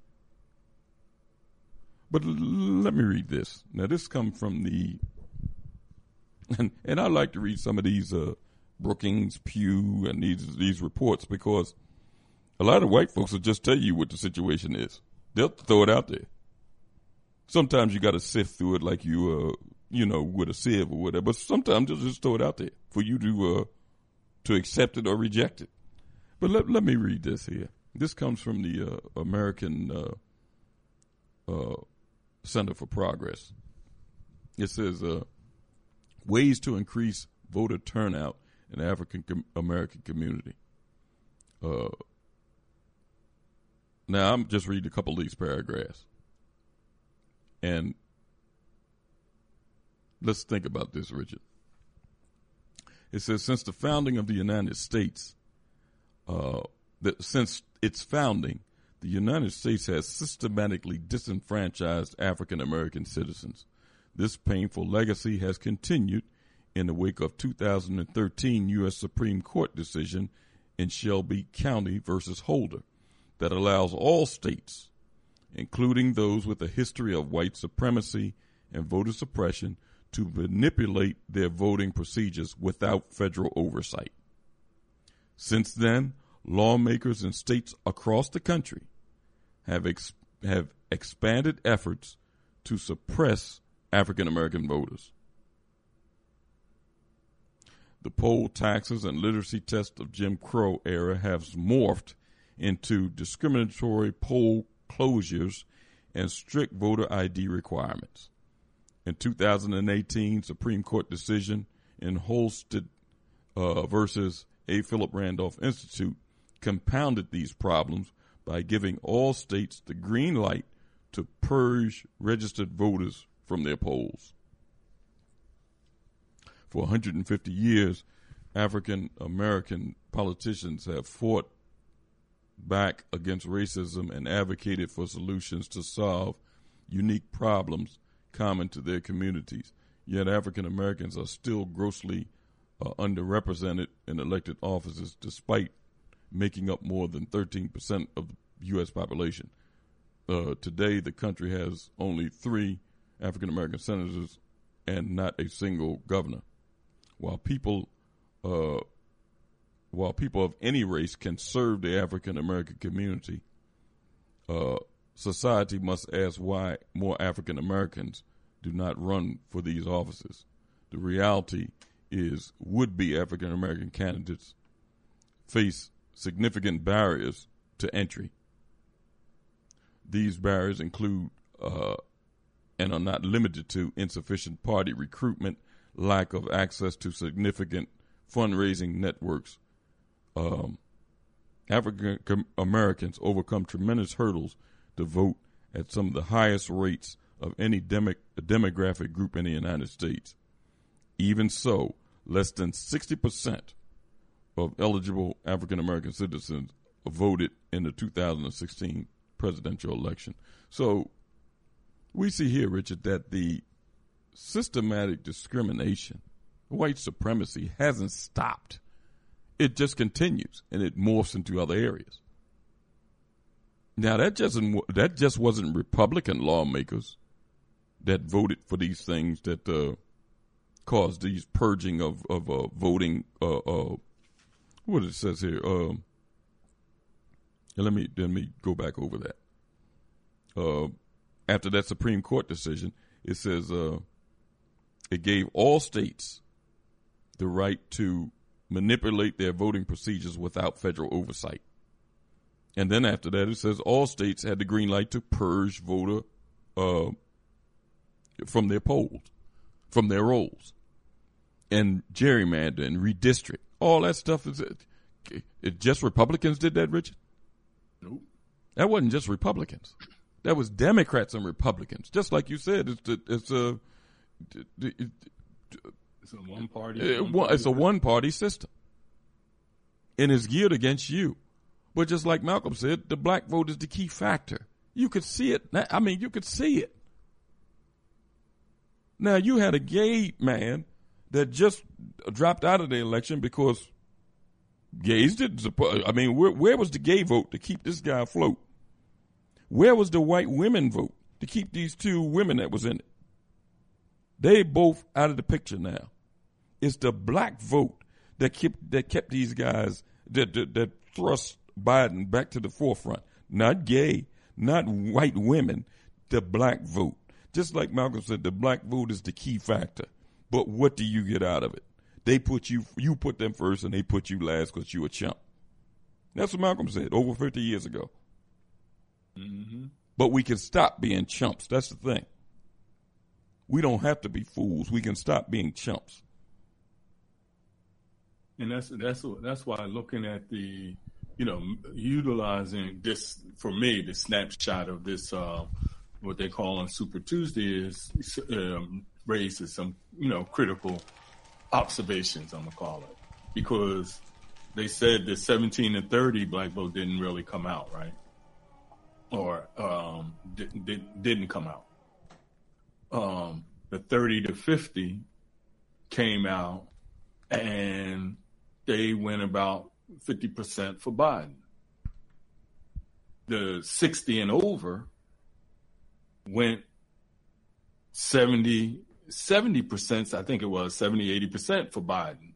S2: But let me read this. Now, this comes from the, and I like to read some of these Brookings, Pew, and these reports, because a lot of white folks will just tell you what the situation is. They'll throw it out there. Sometimes you got to sift through it like you, with a sieve or whatever. But sometimes they'll just throw it out there for you to accept it or reject it. But let me read this here. This comes from the American Center for Progress. It says, ways to increase voter turnout in the African American community. Now, I'm just reading a couple of these paragraphs. And let's think about this, Richard. It says, since the founding of the United States, since its founding, the United States has systematically disenfranchised African American citizens. This painful legacy has continued in the wake of 2013 U.S. Supreme Court decision in Shelby County versus Holder that allows all states, including those with a history of white supremacy and voter suppression, to manipulate their voting procedures without federal oversight. Since then, lawmakers in states across the country have expanded efforts to suppress African American voters. The poll taxes and literacy test of Jim Crow era have morphed into discriminatory poll closures and strict voter ID requirements. In 2018, Supreme Court decision in Holstead versus A. Philip Randolph Institute compounded these problems by giving all states the green light to purge registered voters from their polls. For 150 years, African American politicians have fought back against racism and advocated for solutions to solve unique problems common to their communities. Yet African Americans are still grossly underrepresented in elected offices, despite making up more than 13% of the U.S. population. Today, the country has only 3 African American senators and not a single governor. While people of any race can serve the African American community, society must ask why more African Americans do not run for these offices. The reality is would-be African American candidates face significant barriers to entry. These barriers include and are not limited to insufficient party recruitment, lack of access to significant fundraising networks. African Americans overcome tremendous hurdles to vote at some of the highest rates of any demographic group in the United States. Even so, less than 60% of eligible African American citizens voted in the 2016 presidential election. So we see here, Richard, that the systematic discrimination, white supremacy, hasn't stopped. It just continues, and it morphs into other areas. Now, that just wasn't Republican lawmakers that voted for these things that caused these purging of voting. What it says here. Let me go back over that. After that Supreme Court decision, it says it gave all states the right to manipulate their voting procedures without federal oversight. And then after that, it says all states had the green light to purge voter from their polls. from their roles. And gerrymander and redistrict. All that stuff is it just Republicans did that, Richard?
S10: Nope.
S2: That wasn't just Republicans. That was Democrats and Republicans. Just like you said, it's a
S10: one-party.
S2: It's a one-party system, and it's geared against you. But just like Malcolm said, the black vote is the key factor. You could see it. I mean, you could see it. Now, you had a gay man that just dropped out of the election because gays didn't support. I mean, where was the gay vote to keep this guy afloat? Where was the white women vote to keep these two women that was in it? They both out of the picture now. It's the black vote that kept these guys that thrust Biden back to the forefront. Not gay, not white women, the black vote. Just like Malcolm said, the black vote is the key factor. But what do you get out of it? They put you put them first and they put you last because you a chump. That's what Malcolm said over 50 years ago.
S10: Mm-hmm.
S2: But we can stop being chumps. That's the thing. We don't have to be fools. We can stop being chumps.
S10: And that's why looking at the, utilizing this, for me, the snapshot of this, what they call on Super Tuesday is raises some, critical observations, I'm going to call it. Because they said the 17 to 30 black vote didn't really come out, right? Or didn't come out. The 30 to 50 came out, and they went about 50% for Biden. The 60 and over went 70%, I think it was 70, 80% for Biden.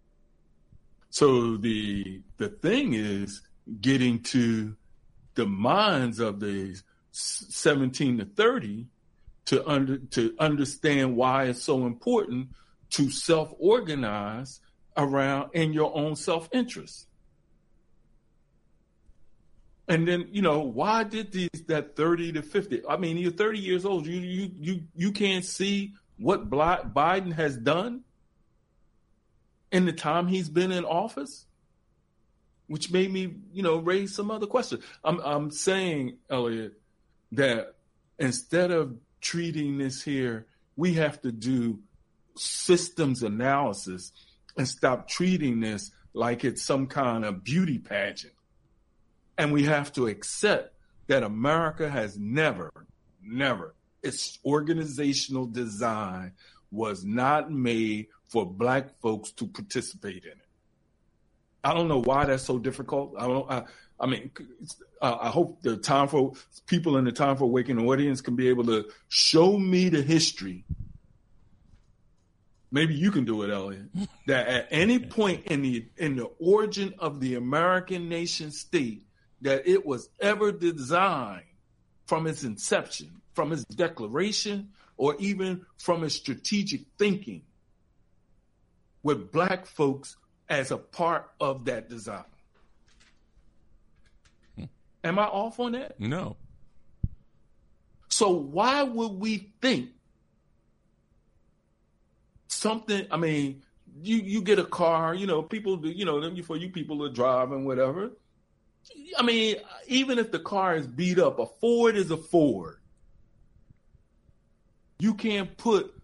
S10: So the thing is getting to the minds of the 17 to 30 to understand why it's so important to self-organize around in your own self-interest. And then, why did that 30 to 50? I mean, you're 30 years old. You can't see what Biden has done in the time he's been in office, which made me, raise some other questions. I'm saying, Elliot, that instead of treating this here, we have to do systems analysis and stop treating this like it's some kind of beauty pageant. And we have to accept that America has never, its organizational design was not made for black folks to participate in it. I don't know why that's so difficult. I hope the Time for people in the Time for Awakening audience can be able to show me the history. Maybe you can do it, Elliot. That at any point in the origin of the American nation state, that it was ever designed from its inception, from its declaration, or even from its strategic thinking, with black folks as a part of that design. Am I off on that?
S2: No.
S10: So why would we think something, I mean, you get a car, people, for you people to drive and whatever. I mean, even if the car is beat up, a Ford is a Ford. You can't put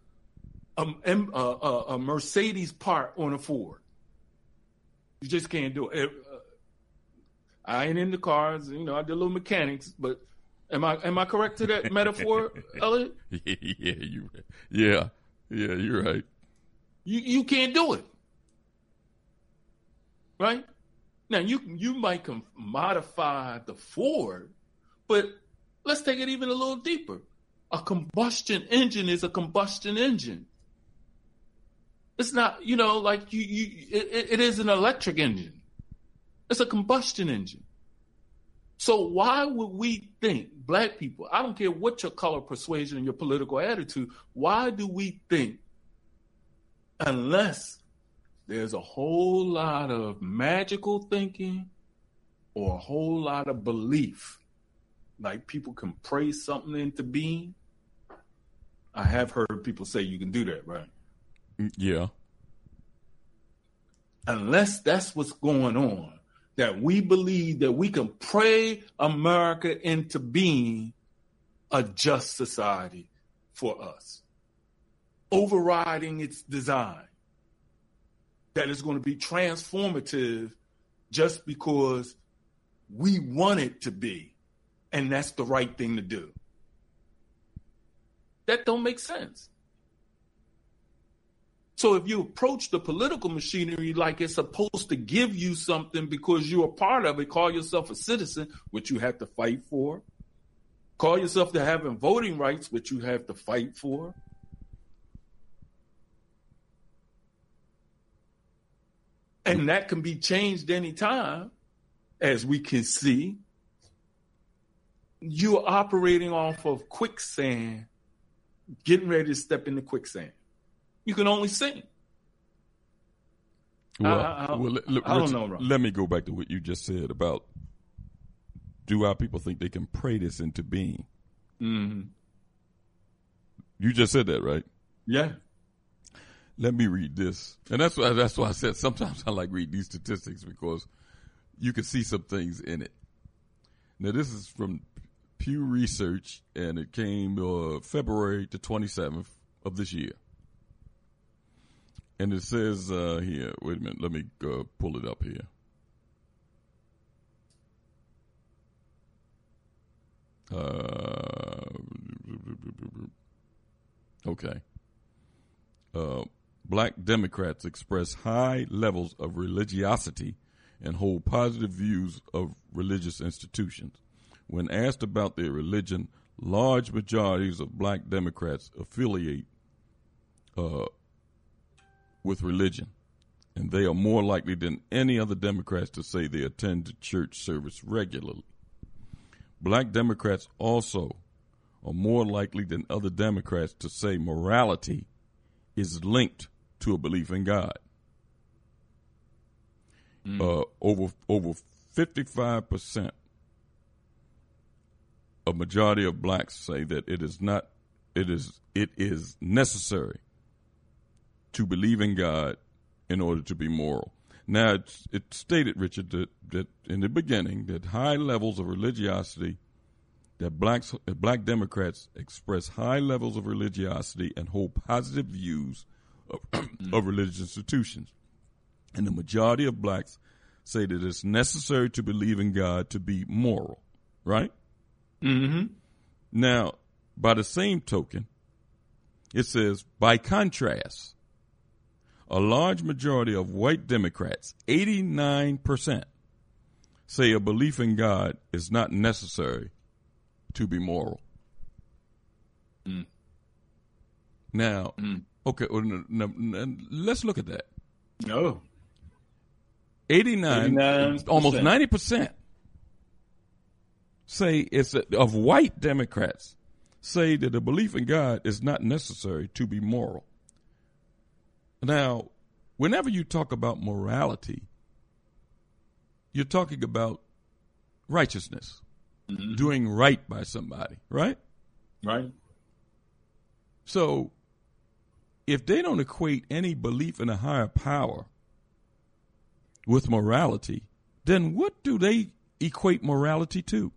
S10: a Mercedes part on a Ford. You just can't do it. I ain't into cars, I did a little mechanics, but am I correct to that metaphor, Elliot?
S2: Yeah, you're right.
S10: You can't do it, right? Now you might modify the Ford, but let's take it even a little deeper. A combustion engine is a combustion engine. It's not, like it is an electric engine. It's a combustion engine. So why would we think, black people, I don't care what your color, persuasion, and your political attitude, why do we think, unless there's a whole lot of magical thinking or a whole lot of belief, like people can pray something into being, I have heard people say you can do that, right?
S2: Yeah.
S10: Unless that's what's going on, that we believe that we can pray America into being a just society for us, overriding its design, that is going to be transformative just because we want it to be, and that's the right thing to do. That don't make sense. So if you approach the political machinery like it's supposed to give you something because you're a part of it, call yourself a citizen, which you have to fight for. Call yourself to having voting rights, which you have to fight for. And that can be changed anytime, as we can see. You're operating off of quicksand, getting ready to step into quicksand. You can only sing.
S2: Well,
S10: I
S2: Richard,
S10: don't know, Ron.
S2: Let me go back to what you just said about, do our people think they can pray this into being?
S10: Mm-hmm.
S2: You just said that, right?
S10: Yeah.
S2: Let me read this. And that's why I said sometimes I like reading these statistics, because you can see some things in it. Now, this is from Pew Research, and it came February the 27th of this year. And it says here, wait a minute, let me pull it up here. Okay. Black Democrats express high levels of religiosity and hold positive views of religious institutions. When asked about their religion, large majorities of black Democrats affiliate with religion, and they are more likely than any other Democrats to say they attend church service regularly. Black Democrats also are more likely than other Democrats to say morality is linked to a belief in God. Over 55%, a majority of blacks say that it is necessary to believe in God in order to be moral. Now, it stated, Richard, that in the beginning, that high levels of religiosity, that black Democrats express high levels of religiosity and hold positive views of religious institutions. And the majority of blacks say that it's necessary to believe in God to be moral, right?
S10: Mm-hmm.
S2: Now, by the same token, it says, by contrast, a large majority of white Democrats, 89%, say a belief in God is not necessary to be moral.
S10: Mm.
S2: Now, okay, let's look at that.
S10: No.
S2: 89, almost 90% say of white Democrats say that a belief in God is not necessary to be moral. Now, whenever you talk about morality, you're talking about righteousness, doing right by somebody, right?
S10: Right.
S2: So, if they don't equate any belief in a higher power with morality, then what do they equate morality to?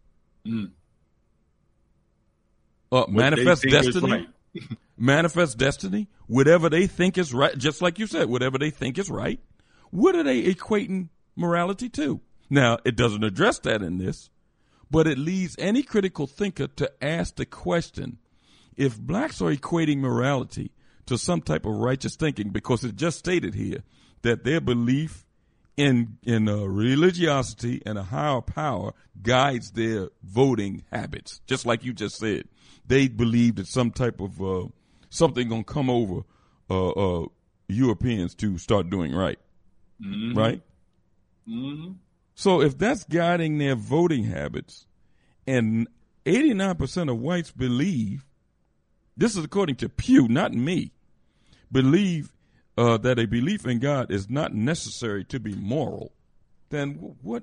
S2: Manifest destiny? Manifest destiny? Whatever they think is right, just like you said, whatever they think is right. What are they equating morality to? Now, it doesn't address that in this, but it leads any critical thinker to ask the question, if blacks are equating morality to some type of righteous thinking, because it just stated here that their belief in religiosity and a higher power guides their voting habits, just like you just said. They believe that some type of something gonna come over Europeans to start doing right, right?
S10: Mm-hmm.
S2: So if that's guiding their voting habits, and 89% of whites believe, this is according to Pew, not me, believe that a belief in God is not necessary to be moral, then what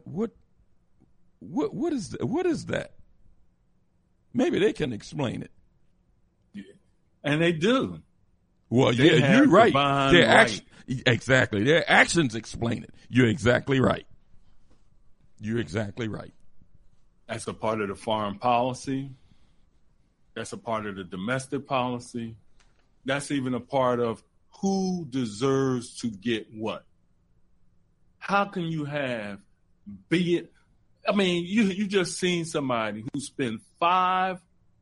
S2: is that? Maybe they can explain it.
S10: And they do.
S2: Well,
S10: They
S2: yeah,
S10: have
S2: you're right.
S10: divine
S2: Their
S10: right.
S2: Exactly. Their actions explain it. You're exactly right. You're exactly right.
S10: That's a part of the foreign policy. That's a part of the domestic policy. That's even a part of who deserves to get what. How can you have, you just seen somebody who spent $500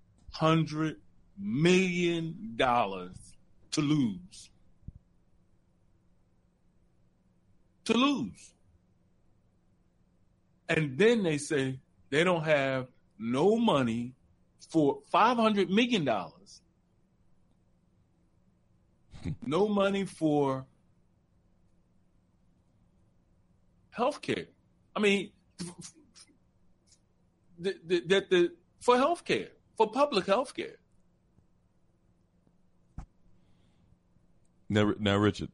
S10: million to lose. To lose. And then they say they don't have no money for $500 million. No money for health care. I mean, for health care, for public health care.
S2: Now, Richard,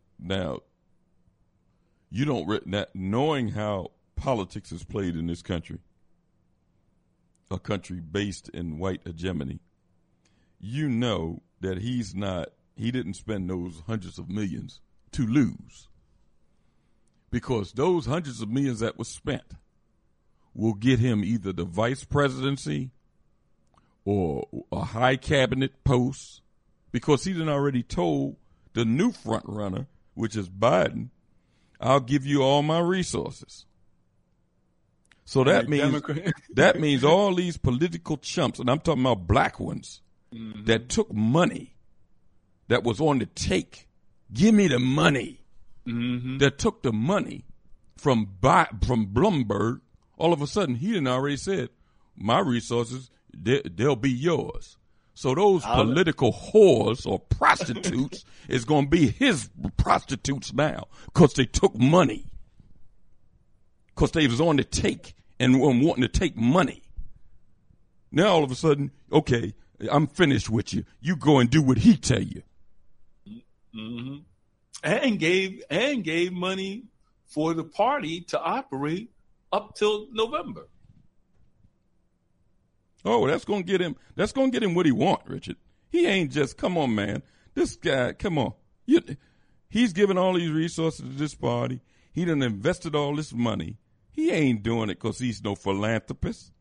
S2: you don't, knowing how politics is played in this country, a country based in white hegemony, you know that he didn't spend those hundreds of millions to lose. Because those hundreds of millions that was spent will get him either the vice presidency or a high cabinet post, because he done already told the new front runner, which is Biden, I'll give you all my resources. So that means all these political chumps, and I'm talking about black ones, that took money that was on the take. Give me the money. That took the money from Bloomberg. All of a sudden, he done already said, my resources, they'll be yours. So those political whores or prostitutes is going to be his prostitutes now, because they took money. Because they was on the take and wanting to take money. Now all of a sudden, okay, I'm finished with you. You go and do what he tell you.
S10: Mm-hmm. And gave money for the party to operate up till November.
S2: Oh, that's gonna get him what he want, Richard. He ain't just, come on, man. This guy, come on. He's giving all these resources to this party. He done invested all this money. He ain't doing it because he's no philanthropist.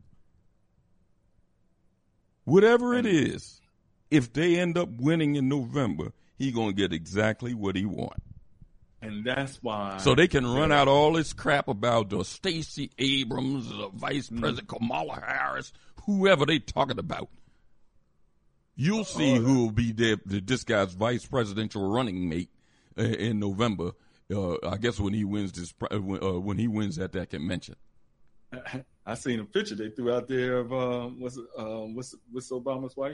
S2: Whatever it is, if they end up winning in November, he gonna get exactly what he want.
S10: And that's why.
S2: So they can run out all this crap about Stacey Abrams, the Vice President Kamala Harris, whoever they talking about. You'll see who will be this guy's vice presidential running mate in November. I guess when he wins at that convention.
S10: I seen a picture they threw out there of what's Obama's wife?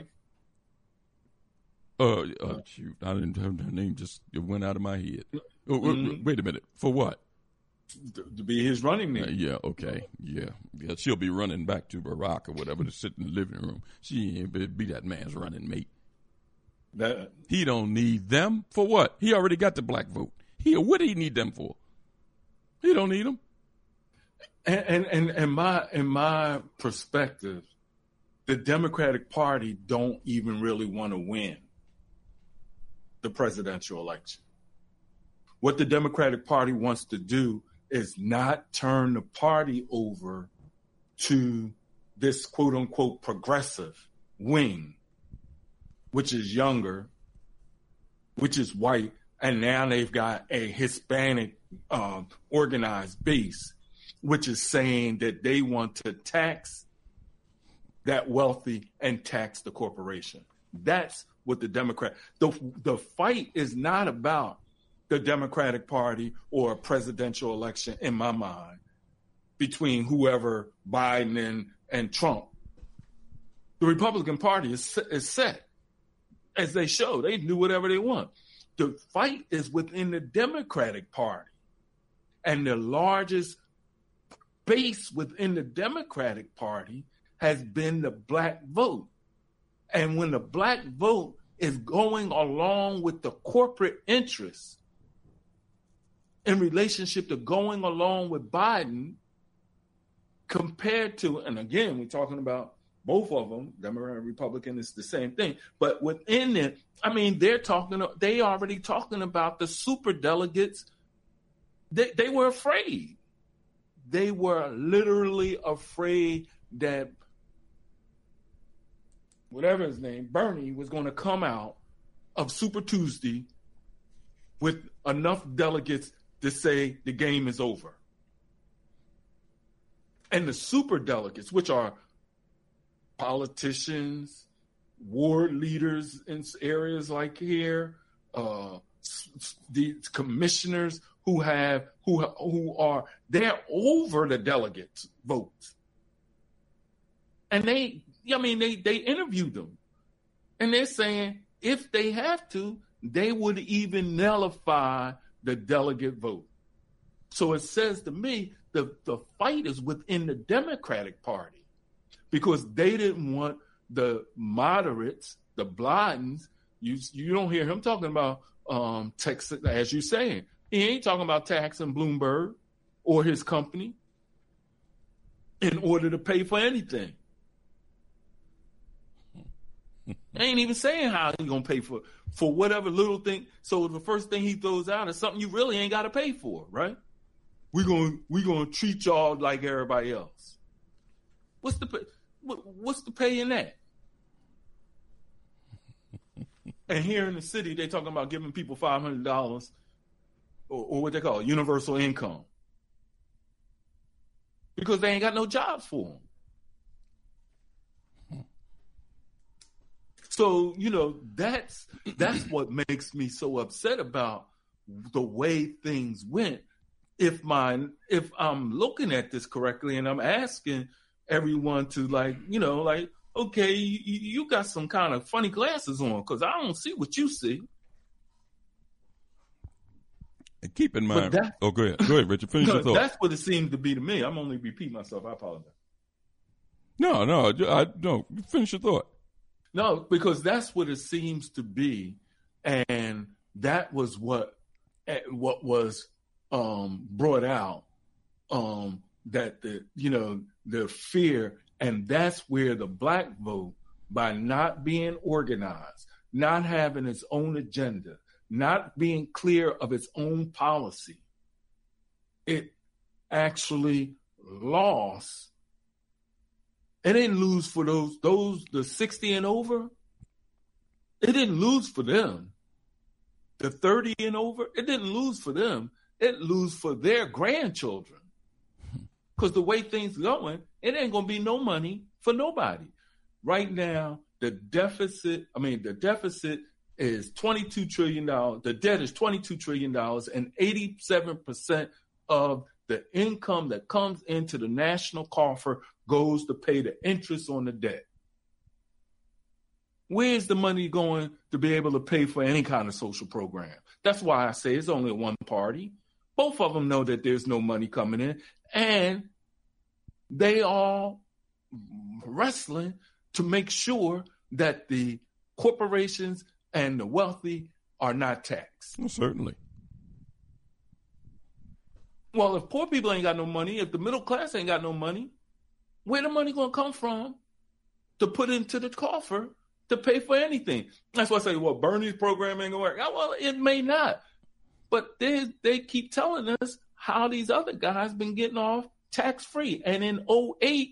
S2: Shoot, I didn't have her name. Just it went out of my head. Wait a minute. For what?
S10: To be his running mate.
S2: Yeah. Okay. Yeah. She'll be running back to Barack or whatever to sit in the living room. She ain't be that man's running mate. He don't need them for what? He already got the black vote. What do he need them for? He don't need them.
S10: And in my perspective, the Democratic Party don't even really want to win the presidential election. What the Democratic Party wants to do is not turn the party over to this quote unquote progressive wing, which is younger, which is white, and now they've got a Hispanic organized base, which is saying that they want to tax that wealthy and tax the corporation. That's what the the fight is not about the Democratic Party or a presidential election, in my mind, between whoever Biden and Trump. The Republican Party is set, as they show. They do whatever they want. The fight is within the Democratic Party, and the largest base within the Democratic Party has been the black vote. And when the black vote is going along with the corporate interests in relationship to going along with Biden, compared to, and again, we're talking about both of them, Democrat and Republican, is the same thing. But within it, I mean, they already talking about the super delegates. They were afraid. They were literally afraid that whatever his name, Bernie, was going to come out of Super Tuesday with enough delegates to say the game is over. And the super delegates, which are politicians, ward leaders in areas like here, the commissioners who are they're over the delegates' votes. And they interviewed them. And they're saying if they have to, they would even nullify the delegate vote. So it says to me, the fight is within the Democratic Party, because they didn't want the moderates, the Bidens. You don't hear him talking about Texas, as you're saying. He ain't talking about taxing Bloomberg or his company in order to pay for anything. Ain't even saying how he's going to pay for whatever little thing. So the first thing he throws out is something you really ain't got to pay for, right? We're going to treat y'all like everybody else. What's the pay in that? And here in the city, they talking about giving people $500 or what they call universal income, because they ain't got no jobs for them. So, that's what makes me so upset about the way things went. If I'm looking at this correctly, and I'm asking everyone to okay, you got some kind of funny glasses on, because I don't see what you see.
S2: And keep in mind, go ahead, Richard, finish your thought.
S10: That's what it seems to be to me. I'm only repeating myself. I apologize.
S2: No, finish your thought.
S10: No, because that's what it seems to be, and that was what was brought out, that the fear, and that's where the black vote, by not being organized, not having its own agenda, not being clear of its own policy, it actually lost. It didn't lose for those the 60 and over. It didn't lose for them. The 30 and over, it didn't lose for them. It lose for their grandchildren. Because the way things going, it ain't going to be no money for nobody. Right now, the deficit is $22 trillion. The debt is $22 trillion, and 87% of the income that comes into the national coffer goes to pay the interest on the debt. Where's the money going to be able to pay for any kind of social program? That's why I say it's only one party. Both of them know that there's no money coming in, and they are wrestling to make sure that the corporations and the wealthy are not taxed.
S2: Well, certainly.
S10: Well, if poor people ain't got no money, if the middle class ain't got no money, where the money going to come from to put into the coffer to pay for anything? That's why I say, well, Bernie's program ain't going to work. Well, it may not. But they keep telling us how these other guys been getting off tax-free. And in 2008,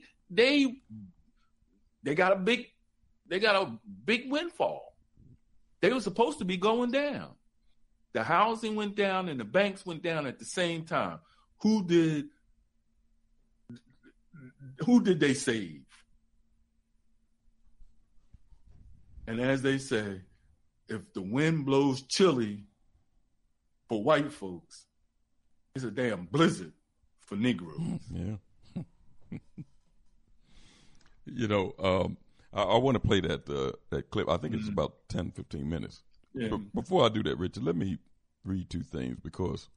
S10: they got a big windfall. They were supposed to be going down. The housing went down and the banks went down at the same time. Who did they save? And as they say, if the wind blows chilly for white folks, it's a damn blizzard for Negroes.
S2: Yeah. I want to play that clip. I think it's about 10, 15 minutes.
S10: Yeah.
S2: But before I do that, Richard, let me read two things, because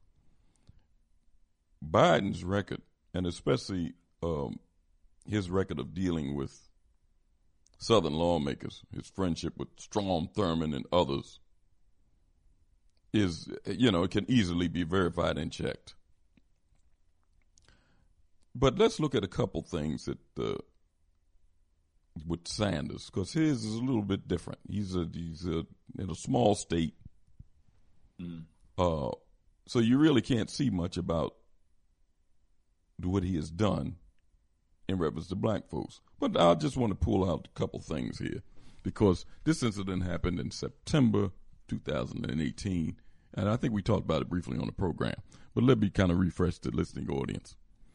S2: Biden's record, and especially his record of dealing with Southern lawmakers, his friendship with Strom Thurmond and others, is, it can easily be verified and checked. But let's look at a couple things that with Sanders, because his is a little bit different. He's in a small state, so you really can't see much about what he has done in reference to black folks. But I just want to pull out a couple things here, because this incident happened in September 2018, and I think we talked about it briefly on the program. But let me kind of refresh the listening audience.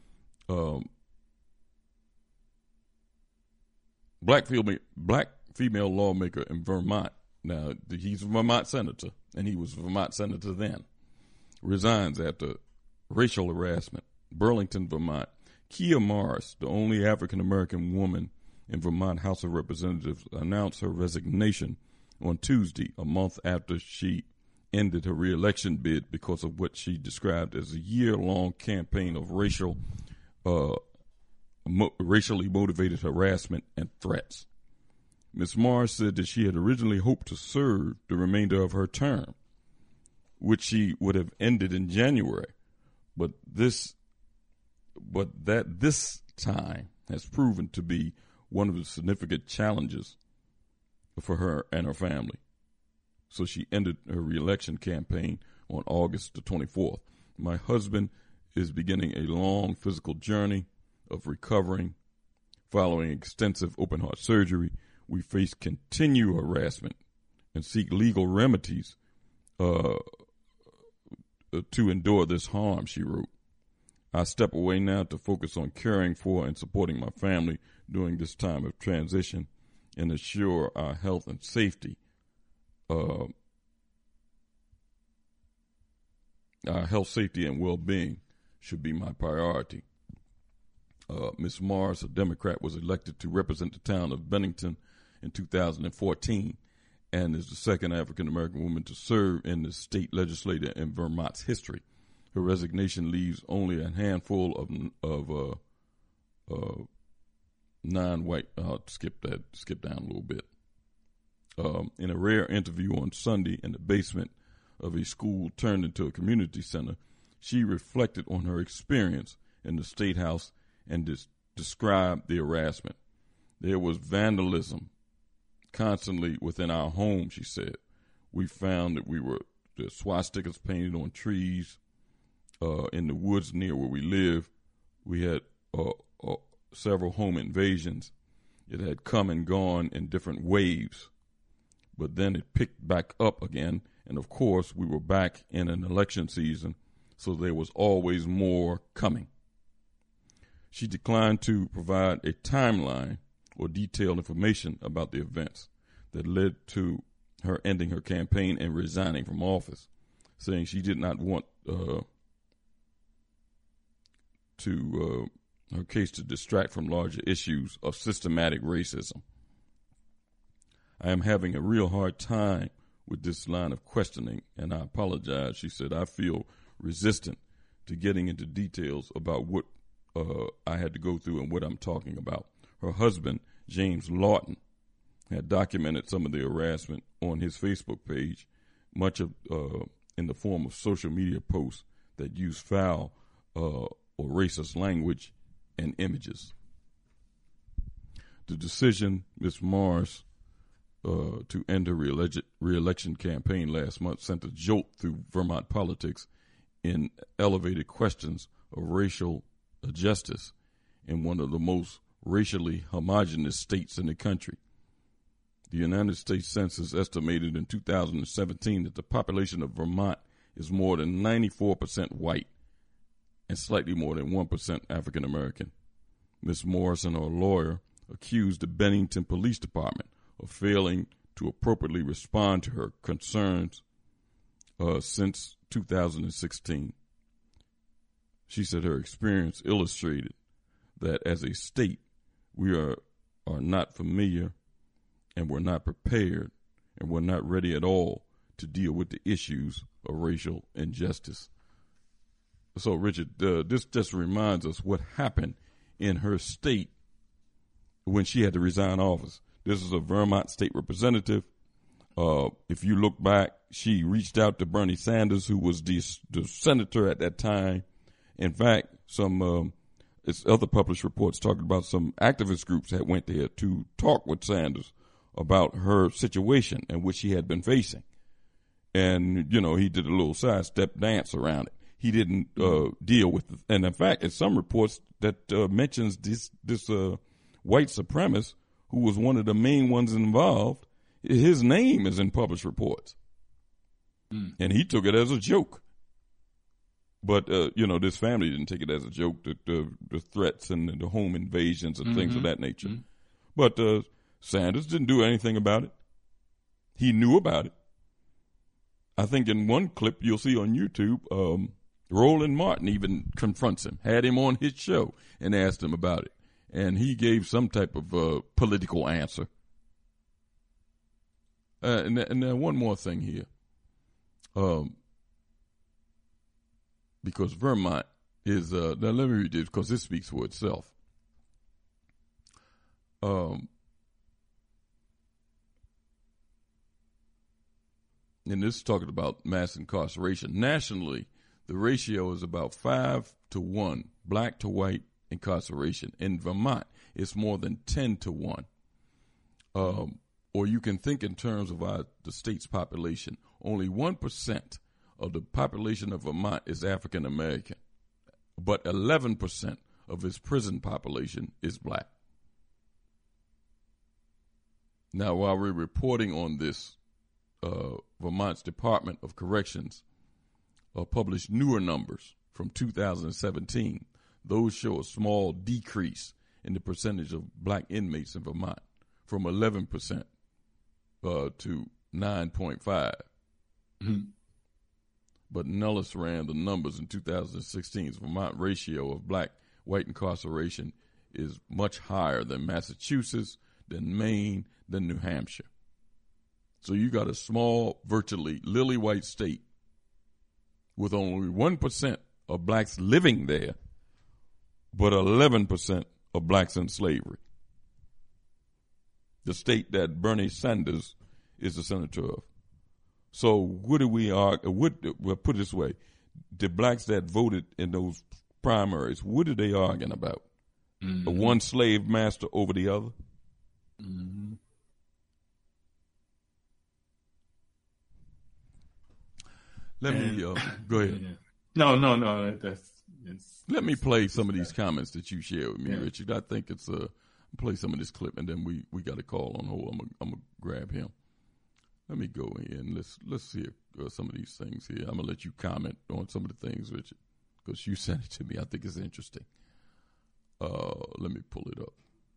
S2: Black female lawmaker in Vermont. Now, he's a Vermont senator, and he was a Vermont senator then. Resigns after racial harassment. Burlington, Vermont. Kia Morris, the only African-American woman in Vermont House of Representatives, announced her resignation on Tuesday, a month after she ended her re-election bid because of what she described as a year-long campaign of racially motivated harassment and threats. Ms. Morris said that she had originally hoped to serve the remainder of her term, which she would have ended in January, but that this time has proven to be one of the significant challenges for her and her family. So she ended her re-election campaign on August the 24th. My husband is beginning a long physical journey of recovering. Following extensive open-heart surgery, we face continued harassment and seek legal remedies to endure this harm, she wrote. I step away now to focus on caring for and supporting my family during this time of transition and assure our health and safety. Our health, safety, and well-being should be my priority. Ms. Morris, a Democrat, was elected to represent the town of Bennington in 2014 and is the second African-American woman to serve in the state legislature in Vermont's history. Her resignation leaves only a handful of non-white. I'll skip down a little bit. In a rare interview on Sunday in the basement of a school turned into a community center, she reflected on her experience in the State House and described the harassment. There was vandalism constantly within our home, she said. We found that the swastikas painted on trees in the woods near where we live. We had several home invasions. It had come and gone in different waves, but then it picked back up again. And of course, we were back in an election season, so there was always more coming. She declined to provide a timeline or detailed information about the events that led to her ending her campaign and resigning from office, saying she did not want her case to distract from larger issues of systematic racism. I am having a real hard time with this line of questioning, and I apologize. She said, I feel resistant to getting into details about what I had to go through and what I'm talking about. Her husband, James Lawton, had documented some of the harassment on his Facebook page, much of in the form of social media posts that use foul or racist language and images. The decision, Ms. Morris, to end her re-election campaign last month sent a jolt through Vermont politics in elevated questions of racial justice in one of the most racially homogenous states in the country. The United States Census estimated in 2017 that the population of Vermont is more than 94% white and slightly more than 1% African American. Ms. Morrison, her lawyer, accused the Bennington Police Department of failing to appropriately respond to her concerns since 2016. She said her experience illustrated that as a state, we are not familiar and we're not prepared and we're not ready at all to deal with the issues of racial injustice. So, Richard, this just reminds us what happened in her state when she had to resign office. This is a Vermont state representative. If you look back, she reached out to Bernie Sanders, who was the senator at that time. In fact, some it's other published reports talking about some activist groups that went there to talk with Sanders about her situation and what she had been facing. And, you know, he did a little sidestep dance around it. He didn't deal with it. And in fact, in some reports that mentions this white supremacist who was one of the main ones involved, his name is in published reports. And he took it as a joke. But, you know, this family didn't take it as a joke, the threats and the home invasions and things of that nature. But Sanders didn't do anything about it. He knew about it. I think in one clip you'll see on YouTube, Roland Martin even confronts him, had him on his show and asked him about it. And he gave some type of political answer. And then one more thing here. Because Vermont is, now let me read this because this speaks for itself. And this is talking about mass incarceration. Nationally, the ratio is about 5 to 1, black to white incarceration. In Vermont, it's more than 10 to 1. Or you can think in terms of the state's population. Only 1% of the population of Vermont is African American, but 11% of its prison population is black. Now, while we're reporting on this, Vermont's Department of Corrections published newer numbers from 2017. Those show a small decrease in the percentage of black inmates in Vermont from 11% to 9.5%. But Nellis ran the numbers in 2016's Vermont ratio of black-white incarceration is much higher than Massachusetts, than Maine, than New Hampshire. So you got a small, virtually lily-white state with only 1% of blacks living there, but 11% of blacks in slavery. The state that Bernie Sanders is the senator of. So what do we argue? Well, put it this way. The blacks that voted in those primaries, what are they arguing about? One slave master over the other? Let me go ahead.
S10: No.
S2: Let me play some of these comments that you shared with me, Richard. I think it's play some of this clip, and then we got a call on hold. I'm gonna grab him. Let me go in. Let's hear some of these things here. I'm gonna let you comment on some of the things, Richard, because you sent it to me. I think it's interesting. Let me pull it up.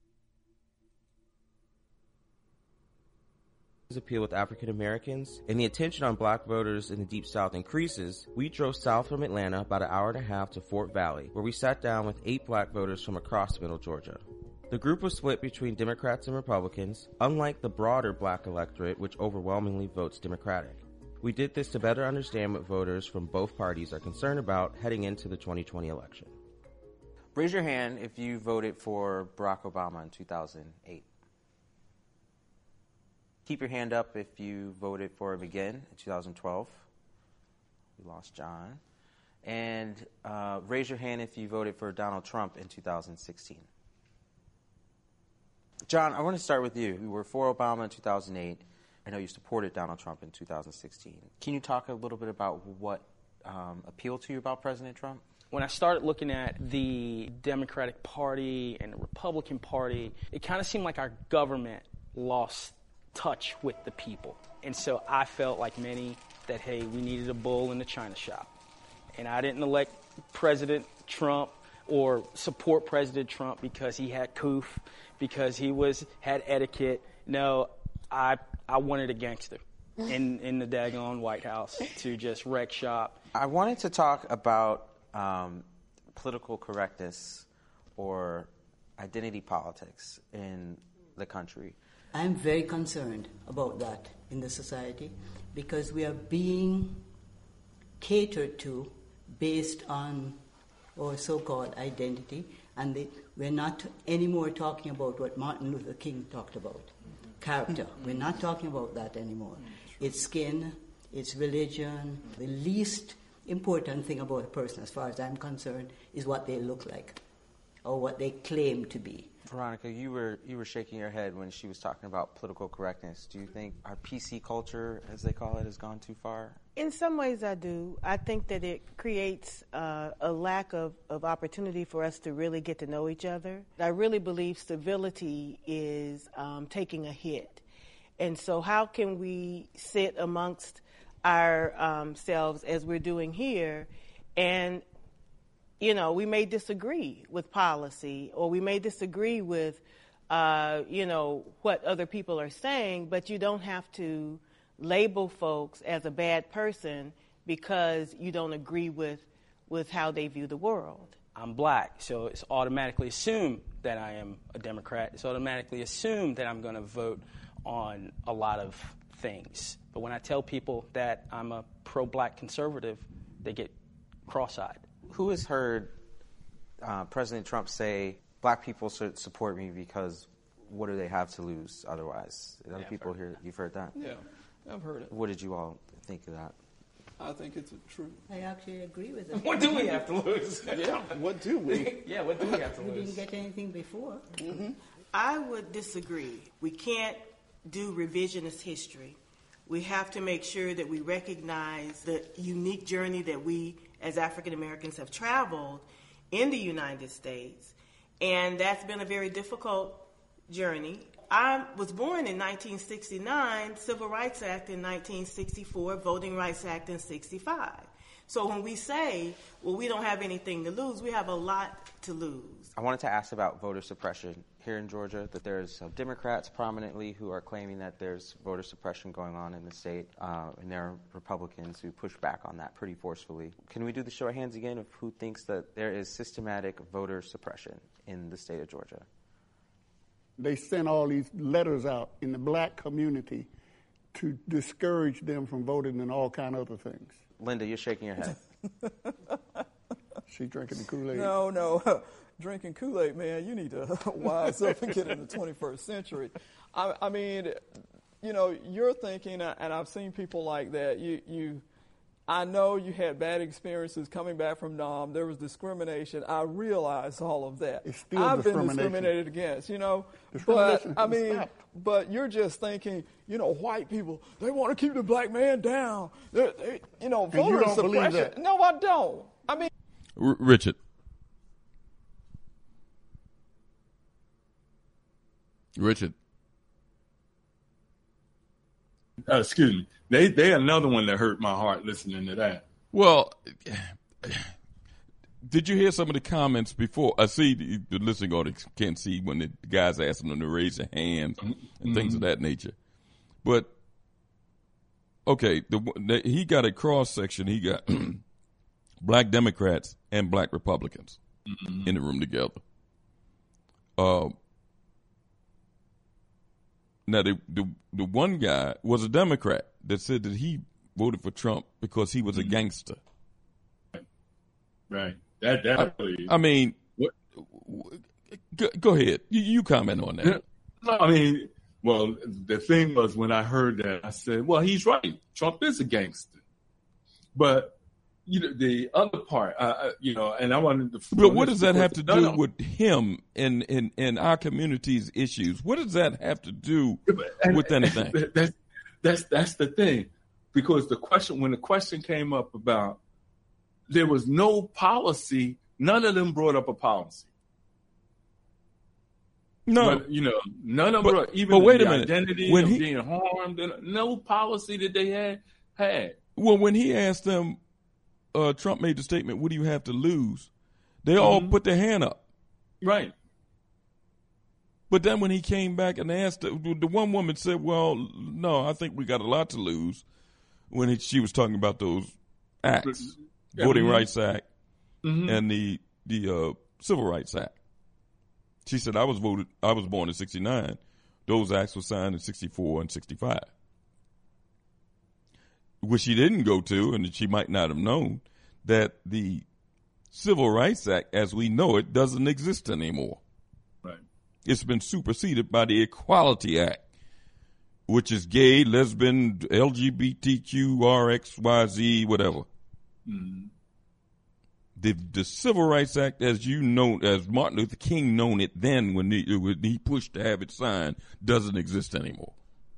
S12: Appeal with African Americans and the attention on black voters in the Deep South increases, we drove south from Atlanta about an hour and a half to Fort Valley, where we sat down with 8 black voters from across Middle Georgia. The group was split between Democrats and Republicans, unlike the broader black electorate, which overwhelmingly votes Democratic. We did this to better understand what voters from both parties are concerned about heading into the 2020 election.
S13: Raise your hand if you voted for Barack Obama in 2008. Keep your hand up if you voted for him again in 2012. We lost John. And raise your hand if you voted for Donald Trump in 2016. John, I want to start with you. You were for Obama in 2008. I know you supported Donald Trump in 2016. Can you talk a little bit about what appealed to you about President Trump?
S14: When I started looking at the Democratic Party and the Republican Party, it kind of seemed like our government lost touch with the people. And so I felt like many that, hey, we needed a bull in the china shop. And I didn't elect President Trump or support President Trump because he had coof, because he had etiquette. No, I wanted a gangster in the daggone White House to just wreck shop.
S13: I wanted to talk about political correctness or identity politics in the country.
S15: I'm very concerned about that in the society because we are being catered to based on our so-called identity, and we're not anymore talking about what Martin Luther King talked about, character. We're not talking about that anymore. It's skin, it's religion. The least important thing about a person, as far as I'm concerned, is what they look like. or what they claim to be.
S13: Veronica, you were shaking your head when she was talking about political correctness. Do you think our PC culture, as they call it, has gone too far?
S16: In some ways, I do. I think that it creates a lack of opportunity for us to really get to know each other. I really believe civility is taking a hit. And so how can we sit amongst ourselves as we're doing here and we may disagree with policy, or we may disagree with, what other people are saying, but you don't have to label folks as a bad person because you don't agree with how they view the world.
S14: I'm black, so it's automatically assumed that I am a Democrat. It's automatically assumed that I'm going to vote on a lot of things. But when I tell people that I'm a pro-black conservative, they get cross-eyed.
S13: Who has heard President Trump say, black people should support me because what do they have to lose otherwise? Other people here, you've heard that?
S17: Yeah, I've heard it.
S13: What did you all think of that?
S17: I think it's true.
S15: I actually agree with it.
S14: What do we have to lose?
S17: Yeah, what do we?
S14: Yeah, what do we have to lose?
S15: We didn't get anything before.
S16: Mm-hmm. I would disagree. We can't do revisionist history. We have to make sure that we recognize the unique journey that we as African Americans have traveled in the United States, and that's been a very difficult journey. I was born in 1969, Civil Rights Act in 1964, Voting Rights Act in 65. So when we say, well, we don't have anything to lose, we have a lot to lose.
S13: I wanted to ask about voter suppression here in Georgia, that there's Democrats prominently who are claiming that there's voter suppression going on in the state, and there are Republicans who push back on that pretty forcefully. Can we do the show of hands again of who thinks that there is systematic voter suppression in the state of Georgia?
S9: They sent all these letters out in the black community to discourage them from voting and all kind of other things.
S13: Linda, you're shaking your head.
S9: She's drinking the Kool-Aid.
S17: No. Drinking Kool-Aid, man, you need to wise up and get in the 21st century. I mean, you're thinking, and I've seen people like that, I know you had bad experiences coming back from Nam. There was discrimination. I realize all of that.
S9: It's still
S17: I've been discriminated against, But, I mean, but you're just thinking, white people, they want to keep the black man down. Voter suppression. No, I don't. I mean.
S2: Richard.
S10: Excuse me. They another one that hurt my heart listening to that.
S2: Well, did you hear some of the comments before? I see the listening audience can't see when the guys asking them to raise their hands and things of that nature. But okay, he got a cross section. He got black Democrats and black Republicans in the room together. Now, the one guy was a Democrat that said that he voted for Trump because he was a gangster.
S10: Right. That
S2: I mean, go ahead. You comment on that.
S10: No, I mean, well, the thing was when I heard that, I said, well, he's right. Trump is a gangster. But, the other part, and I wanted to.
S2: But what does that have to do with him and our community's issues? What does that have to do with anything?
S10: That's the thing, because when the question came up about there was no policy, none of them brought up a policy.
S2: No,
S10: but, none of them brought even
S2: but wait
S10: the
S2: a minute.
S10: Identity
S2: When
S10: of being harmed. No policy that they had.
S2: Well, when he asked them. Trump made the statement, what do you have to lose? They all put their hand up.
S10: Right.
S2: But then when he came back and asked, the one woman said, well, no, I think we got a lot to lose when she was talking about those acts, Voting Rights Act and the Civil Rights Act. She said, I was born in 69. Those acts were signed in 64 and 65. Which she didn't go to, and she might not have known, that the Civil Rights Act, as we know it, doesn't exist anymore.
S10: Right.
S2: It's been superseded by the Equality Act, which is gay, lesbian, LGBTQ, RXYZ, whatever. The Civil Rights Act, as Martin Luther King known it then when he pushed to have it signed, doesn't exist anymore.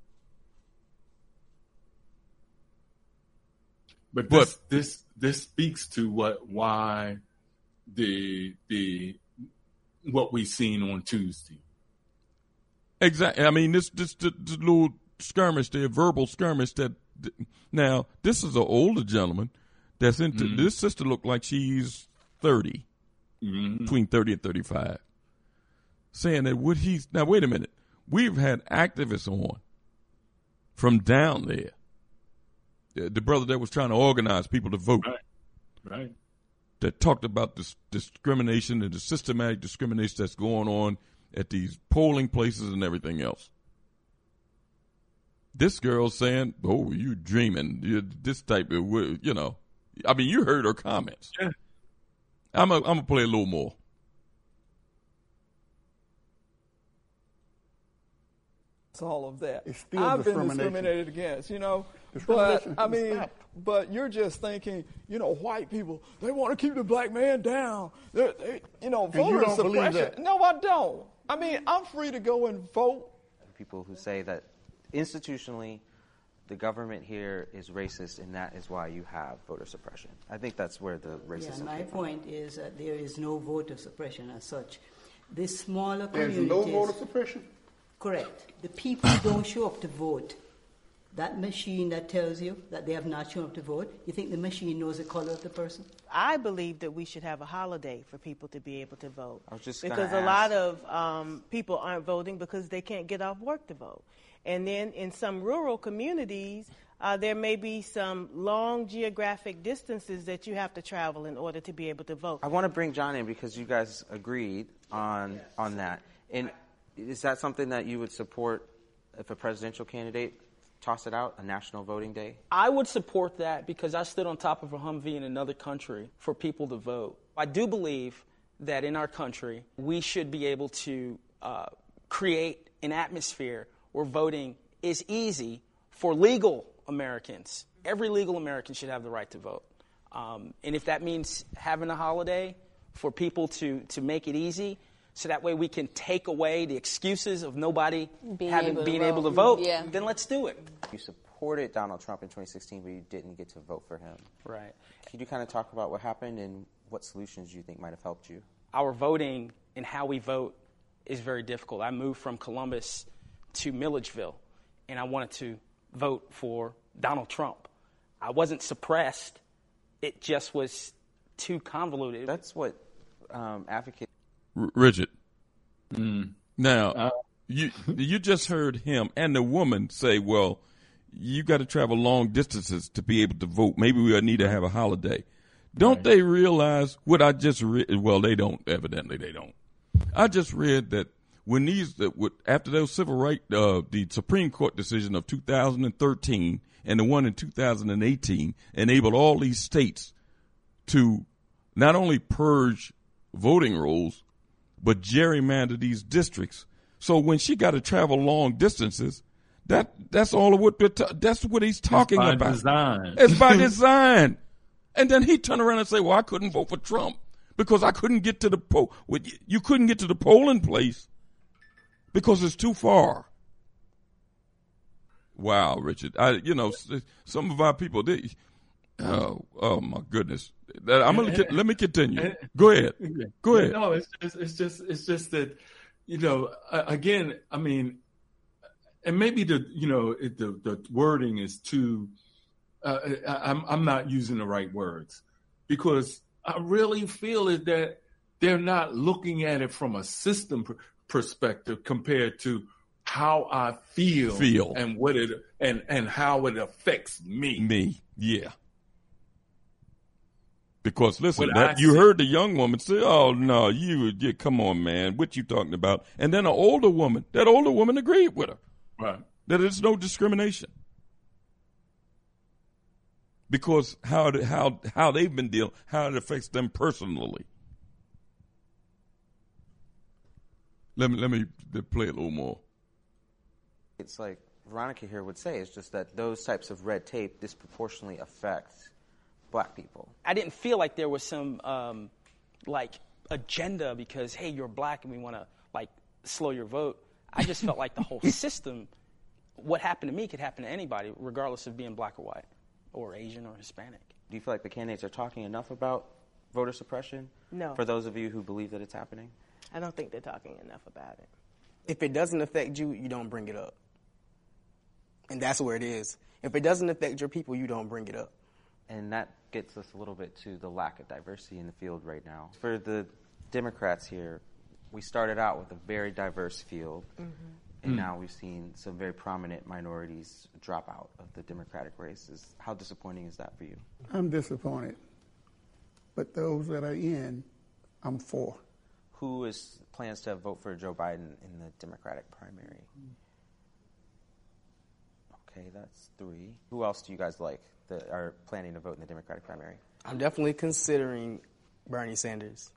S10: But this speaks to why what we seen on Tuesday.
S2: Exactly. I mean, this little skirmish there, verbal skirmish. Now this is an older gentleman that's into. This sister looked like she's 30, between 30 and 35. Saying that now wait a minute, we've had activists on from down there. The brother that was trying to organize people to vote,
S10: right?
S2: That talked about this discrimination and the systematic discrimination that's going on at these polling places and everything else. This girl's saying, "Oh, you dreaming? This type of, you know." I mean, you heard her comments.
S10: Yeah.
S2: I'm gonna play a little more.
S17: It's all of that.
S18: It's still
S17: I've been
S18: discrimination.
S17: discriminated against, you know.
S18: Discrimination
S17: But I mean,
S18: stop.
S17: but you're just thinking, you know, white people, they want to keep the black man down. They you know,
S18: And you
S17: voter
S18: don't believe
S17: suppression.
S18: that?
S17: No, I don't. I mean, I'm free to go and vote.
S13: People who say that institutionally the government here is racist and that is why you have voter suppression. I think that's where the racism
S15: Yeah, my
S13: came from.
S15: point is that there is no voter suppression as such. The smaller
S18: There's
S15: communities...
S18: no voter suppression?
S15: Correct. The people who don't show up to vote, that machine that tells you that they have not shown up to vote, you think the machine knows the color of the person?
S16: I believe that we should have a holiday for people to be able to vote.
S13: I was just
S16: because
S13: gonna
S16: a lot
S13: ask.
S16: of people aren't voting because they can't get off work to vote. And then in some rural communities, there may be some long geographic distances that you have to travel in order to be able to vote.
S13: I want to bring John in because you guys agreed on that. And is that something that you would support if a presidential candidate tossed it out, a national voting day?
S14: I would support that because I stood on top of a Humvee in another country for people to vote. I do believe that in our country, we should be able to create an atmosphere where voting is easy for legal Americans. Every legal American should have the right to vote. And if that means having a holiday for people to make it easy, so that way we can take away the excuses of nobody being able to vote, then let's do it.
S13: You supported Donald Trump in 2016, but you didn't get to vote for him.
S14: Right.
S13: Can you kind of talk about what happened and what solutions you think might have helped you?
S14: Our voting and how we vote is very difficult. I moved from Columbus to Milledgeville, and I wanted to vote for Donald Trump. I wasn't suppressed. It just was too convoluted.
S13: That's what advocates...
S2: Richard, now, you just heard him and the woman say, well, you got to travel long distances to be able to vote. Maybe we'll need to have a holiday. Don't they realize what I just read? Well, they don't. Evidently, they don't. I just read that when after those civil rights, the Supreme Court decision of 2013 and the one in 2018 enabled all these states to not only purge voting rolls, but gerrymander these districts. So when she got to travel long distances, that's all of what that's what he's talking
S10: by
S2: about.
S10: Design.
S2: It's by design. And then he turned around and say, "Well, I couldn't vote for Trump because I couldn't get to the poll. You couldn't get to the polling place because it's too far." Wow, Richard. Some of our people. Oh my goodness. Let me continue. Go ahead. Go ahead.
S10: No, it's just that, again, I mean, and maybe the wording is too. I'm not using the right words because I really feel is that they're not looking at it from a system perspective compared to how I feel. And what and how it affects me.
S2: Yeah. Because listen, you heard the young woman say, "Oh no, come on, man, what you talking about?" And then that older woman agreed with her,
S10: right?
S2: That there's no discrimination because how they've been dealing, how it affects them personally. Let me play a little more.
S13: It's like Veronica here would say, it's just that those types of red tape disproportionately affect black people.
S14: I didn't feel like there was some agenda because, hey, you're black and we want to slow your vote. I just felt like the whole system, what happened to me could happen to anybody, regardless of being black or white or Asian or Hispanic.
S13: Do you feel like the candidates are talking enough about voter suppression?
S16: No.
S13: For those of you who believe that it's happening?
S16: I don't think they're talking enough about it.
S18: If it doesn't affect you, you don't bring it up. And that's where it is. If it doesn't affect your people, you don't bring it up.
S13: And that gets us a little bit to the lack of diversity in the field right now. For the Democrats here, we started out with a very diverse field, and now we've seen some very prominent minorities drop out of the Democratic races. How disappointing is that for you?
S19: I'm disappointed. But those that are in, I'm for.
S13: Who plans to vote for Joe Biden in the Democratic primary? Okay, that's 3. Who else do you guys like that are planning to vote in the Democratic primary?
S18: I'm definitely considering Bernie Sanders.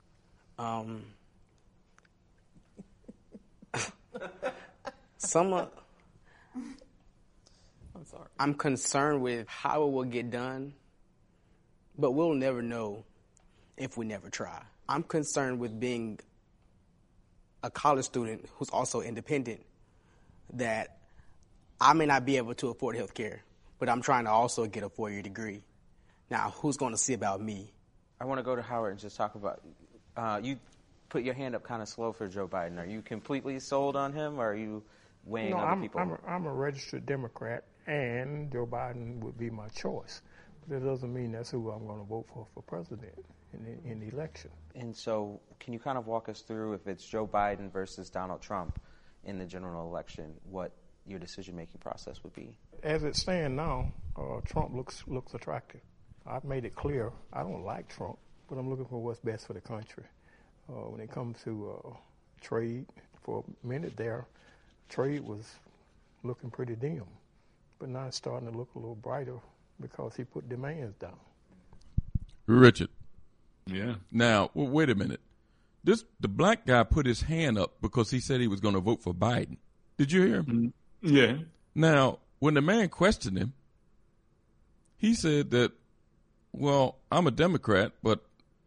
S18: I'm concerned with how it will get done, but we'll never know if we never try. I'm concerned with being a college student who's also independent, that I may not be able to afford health care, but I'm trying to also get a 4-year degree. Now, who's going to see about me?
S13: I want to go to Howard and just talk about, you put your hand up kind of slow for Joe Biden. Are you completely sold on him, or are you weighing other people?
S20: I'm a registered Democrat, and Joe Biden would be my choice. But that doesn't mean that's who I'm going to vote for president in the election.
S13: And so can you kind of walk us through, if it's Joe Biden versus Donald Trump in the general election, what your decision-making process would be?
S20: As it stands now, Trump looks attractive. I've made it clear I don't like Trump, but I'm looking for what's best for the country. When it comes to trade, for a minute there, trade was looking pretty dim, but now it's starting to look a little brighter because he put demands down.
S2: Richard.
S10: Yeah.
S2: Now, wait a minute. The black guy put his hand up because he said he was going to vote for Biden. Did you hear him?
S10: Yeah.
S2: Now, when the man questioned him, he said that, well, I'm a Democrat, but,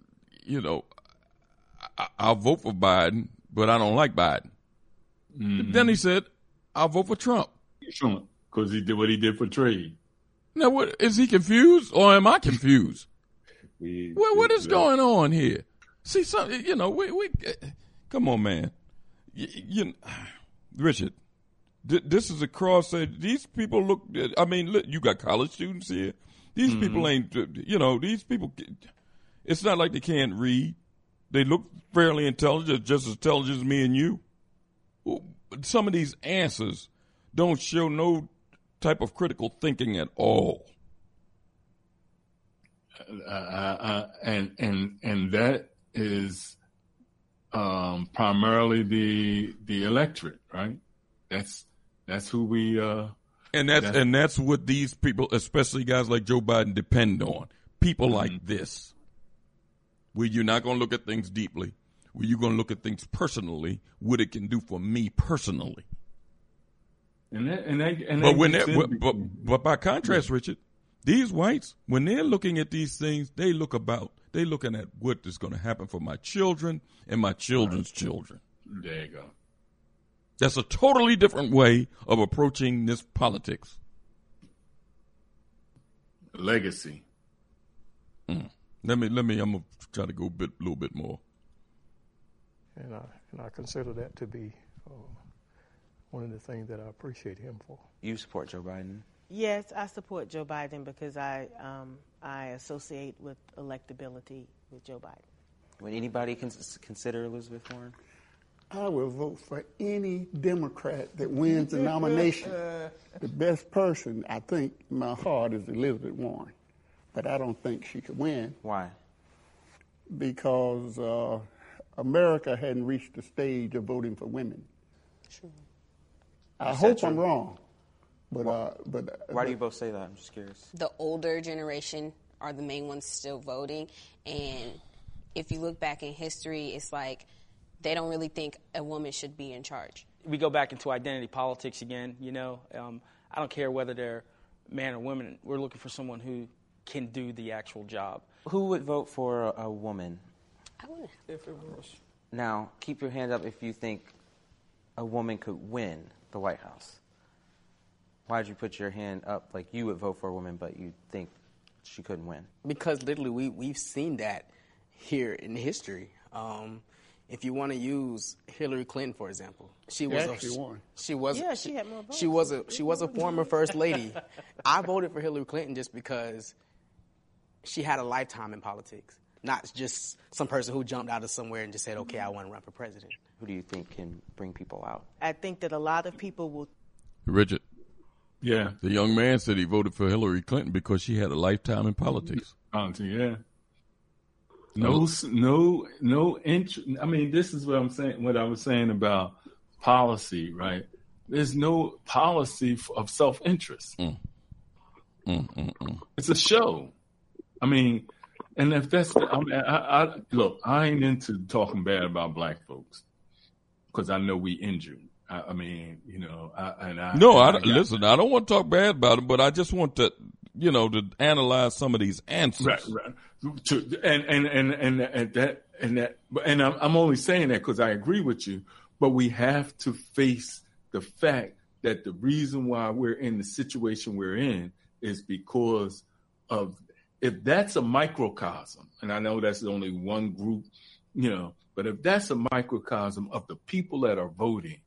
S2: I'll vote for Biden, but I don't like Biden. Mm-hmm. Then he said, I'll vote for Trump.
S10: Trump, because he did what he did for trade.
S2: Now, what is he confused, or am I confused? What is going on here? See, we come on, man. Richard, this is a cross. These people look. I mean, look, you got college students here. These people ain't. These people. It's not like they can't read. They look fairly intelligent, just as intelligent as me and you. Some of these answers don't show no type of critical thinking at all.
S10: And that is primarily the electorate, right? That's who we
S2: and that's what these people, especially guys like Joe Biden, depend on. People like this, where you're not going to look at things deeply, where you're going to look at things personally, what it can do for me personally. But by contrast, Richard, these whites, when they're looking at these things, they're looking at what is going to happen for my children and my children's children.
S10: There you go.
S2: That's a totally different way of approaching this politics.
S10: Legacy.
S2: Let me. I'm gonna try to go a little bit more.
S20: And I consider that to be one of the things that I appreciate him for.
S13: You support Joe Biden?
S16: Yes, I support Joe Biden because I associate with electability with Joe Biden.
S13: Would anybody consider Elizabeth Warren?
S19: I will vote for any Democrat that wins the nomination. The best person, I think, in my heart is Elizabeth Warren. But I don't think she could win.
S13: Why?
S19: Because America hadn't reached the stage of voting for women.
S18: True.
S19: I hope I'm wrong. But
S13: why do you both say that? I'm just curious.
S21: The older generation are the main ones still voting. And if you look back in history, it's like they don't really think a woman should be in charge.
S14: We go back into identity politics again, I don't care whether they're man or woman. We're looking for someone who can do the actual job.
S13: Who would vote for a woman?
S17: If it was.
S13: Now, keep your hand up if you think a woman could win the White House. Why did you put your hand up like you would vote for a woman, but you think she couldn't win?
S18: Because literally we've seen that here in history. If you want to use Hillary Clinton, for example, she had more votes. She was a former first lady. I voted for Hillary Clinton just because she had a lifetime in politics, not just some person who jumped out of somewhere and just said, "Okay, I want to run for president."
S13: Who do you think can bring people out?
S16: I think that a lot of people will.
S2: Richard.
S10: Yeah.
S2: The young man said he voted for Hillary Clinton because she had a lifetime in politics.
S10: Yeah. No interest. I mean, this is what I'm saying. What I was saying about policy, right? There's no policy of self-interest. It's a show. I mean, and if that's, look, I ain't into talking bad about black folks because I know we injured. I mean, you know,
S2: listen, I don't want to talk bad about them, but I just want to, you know, to analyze some of these answers.
S10: Right. And I'm only saying that because I agree with you, but we have to face the fact that the reason why we're in the situation we're in is because of, if that's a microcosm, and I know that's only one group, you know, but if that's a microcosm of the people that are voting,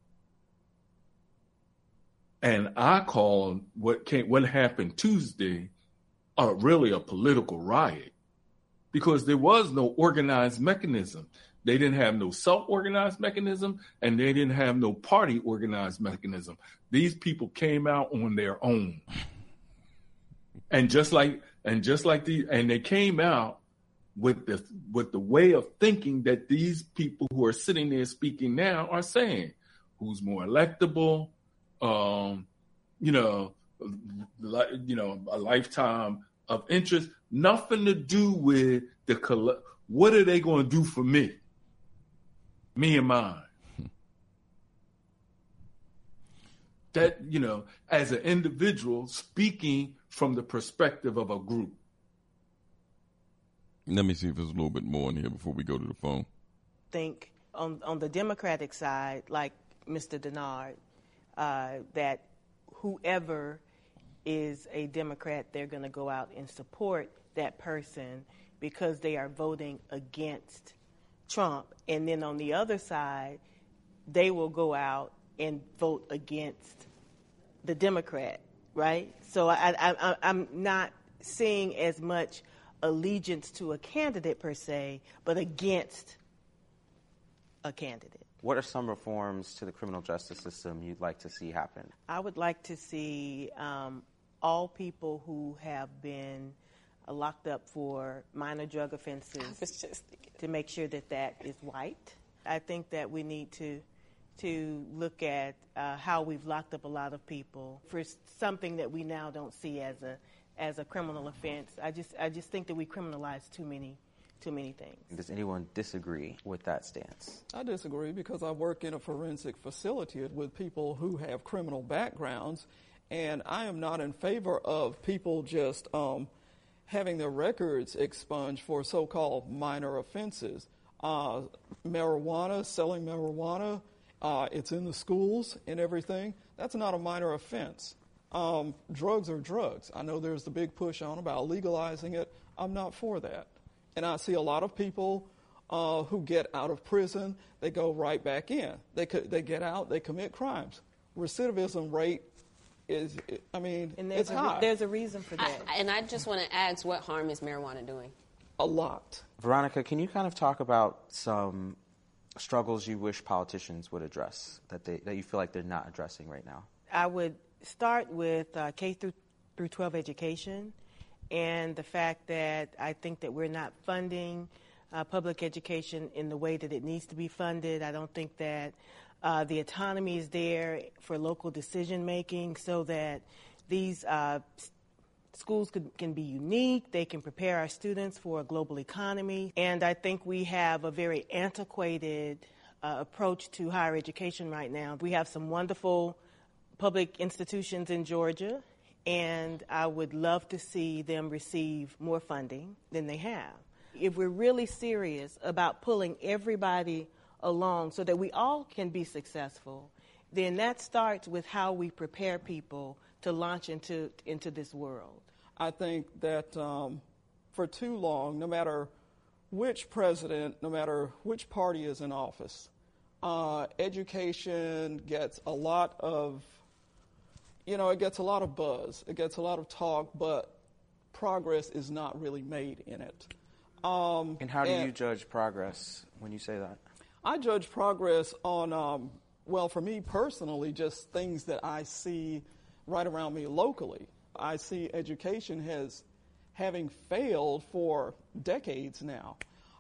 S10: and I call what happened Tuesday really a political riot, because there was no organized mechanism. They didn't have no self-organized mechanism, and they didn't have no party organized mechanism. These people came out on their own, and they came out with the way of thinking that these people who are sitting there speaking now are saying, who's more electable, a lifetime of interest, nothing to do with what are they going to do for me and mine. That, you know, as an individual speaking from the perspective of a group.
S2: Let me see if there's a little bit more in here before we go to the phone.
S16: Think on the Democratic side, like Mr. Denard, that whoever is a Democrat, they're going to go out and support that person because they are voting against Trump. And then on the other side, they will go out and vote against the Democrat, right? So I'm not seeing as much allegiance to a candidate per se, but against a candidate.
S13: What are some reforms to the criminal justice system you'd like to see happen?
S16: I would like to see all people who have been locked up for minor drug offenses to make sure that is wiped. I think that we need to look at how we've locked up a lot of people for something that we now don't see as a criminal offense. I just think that we criminalize too many things.
S13: Does anyone disagree with that stance?
S17: I disagree because I work in a forensic facility with people who have criminal backgrounds, and I am not in favor of people just having their records expunged for so-called minor offenses. Marijuana, selling marijuana, it's in the schools and everything. That's not a minor offense. Drugs are drugs. I know there's the big push on about legalizing it. I'm not for that. And I see a lot of people who get out of prison, they go right back in. They get out, they commit crimes. Recidivism rate is, it's high.
S16: There's a reason for that.
S21: And I just want to ask, what harm is marijuana doing?
S17: A lot.
S13: Veronica, can you kind of talk about some struggles you wish politicians would address that you feel like they're not addressing right now?
S16: I would start with K through 12 education and the fact that I think that we're not funding public education in the way that it needs to be funded. I don't think that the autonomy is there for local decision making so that these schools can be unique. They can prepare our students for a global economy. And I think we have a very antiquated approach to higher education right now. We have some wonderful public institutions in Georgia, and I would love to see them receive more funding than they have. If we're really serious about pulling everybody along so that we all can be successful, then that starts with how we prepare people to launch into this world.
S17: I think that for too long, no matter which president, no matter which party is in office, education gets a lot of, it gets a lot of buzz, it gets a lot of talk, but progress is not really made in it.
S13: And how do you judge progress when you say that?
S17: I judge progress on, for me personally, just things that I see right around me locally. I see education having failed for decades now.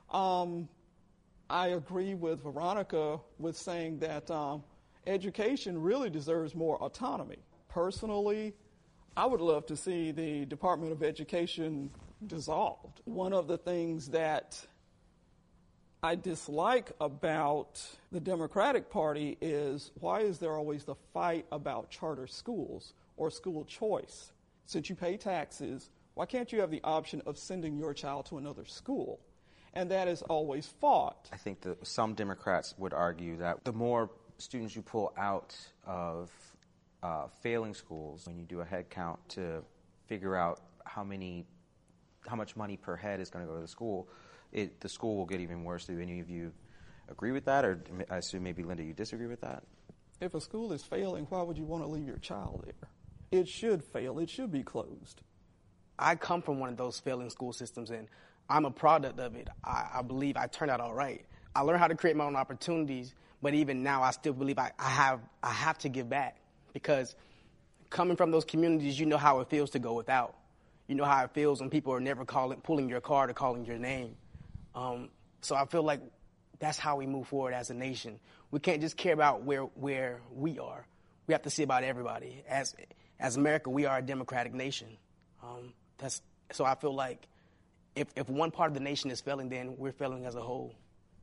S17: I agree with Veronica with saying that education really deserves more autonomy. Personally, I would love to see the Department of Education dissolved. One of the things that I dislike about the Democratic Party is, why is there always the fight about charter schools or school choice? Since you pay taxes, why can't you have the option of sending your child to another school? And that is always fought.
S13: I think that some Democrats would argue that the more students you pull out of failing schools, when you do a head count to figure out how much money per head is going to go to the school, the school will get even worse. Do any of you agree with that? Or I assume maybe, Linda, you disagree with that?
S17: If a school is failing, why would you want to leave your child there? It should fail. It should be closed.
S18: I come from one of those failing school systems, and I'm a product of it. I believe I turned out all right. I learned how to create my own opportunities, but even now I still believe I have to give back, because coming from those communities, you know how it feels to go without. You know how it feels when people are never pulling your card or calling your name. So I feel like that's how we move forward as a nation. We can't just care about where we are. We have to see about everybody. As America, we are a democratic nation. So I feel like if one part of the nation is failing, then we're failing as a whole.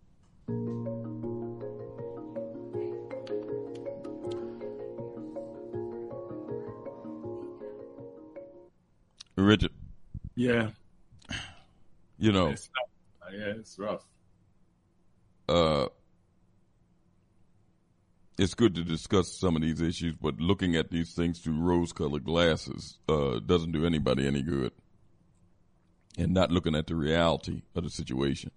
S2: Richard.
S10: Yeah. It's rough.
S2: It's good to discuss some of these issues, but looking at these things through rose-colored glasses doesn't do anybody any good, and not looking at the reality of the situation.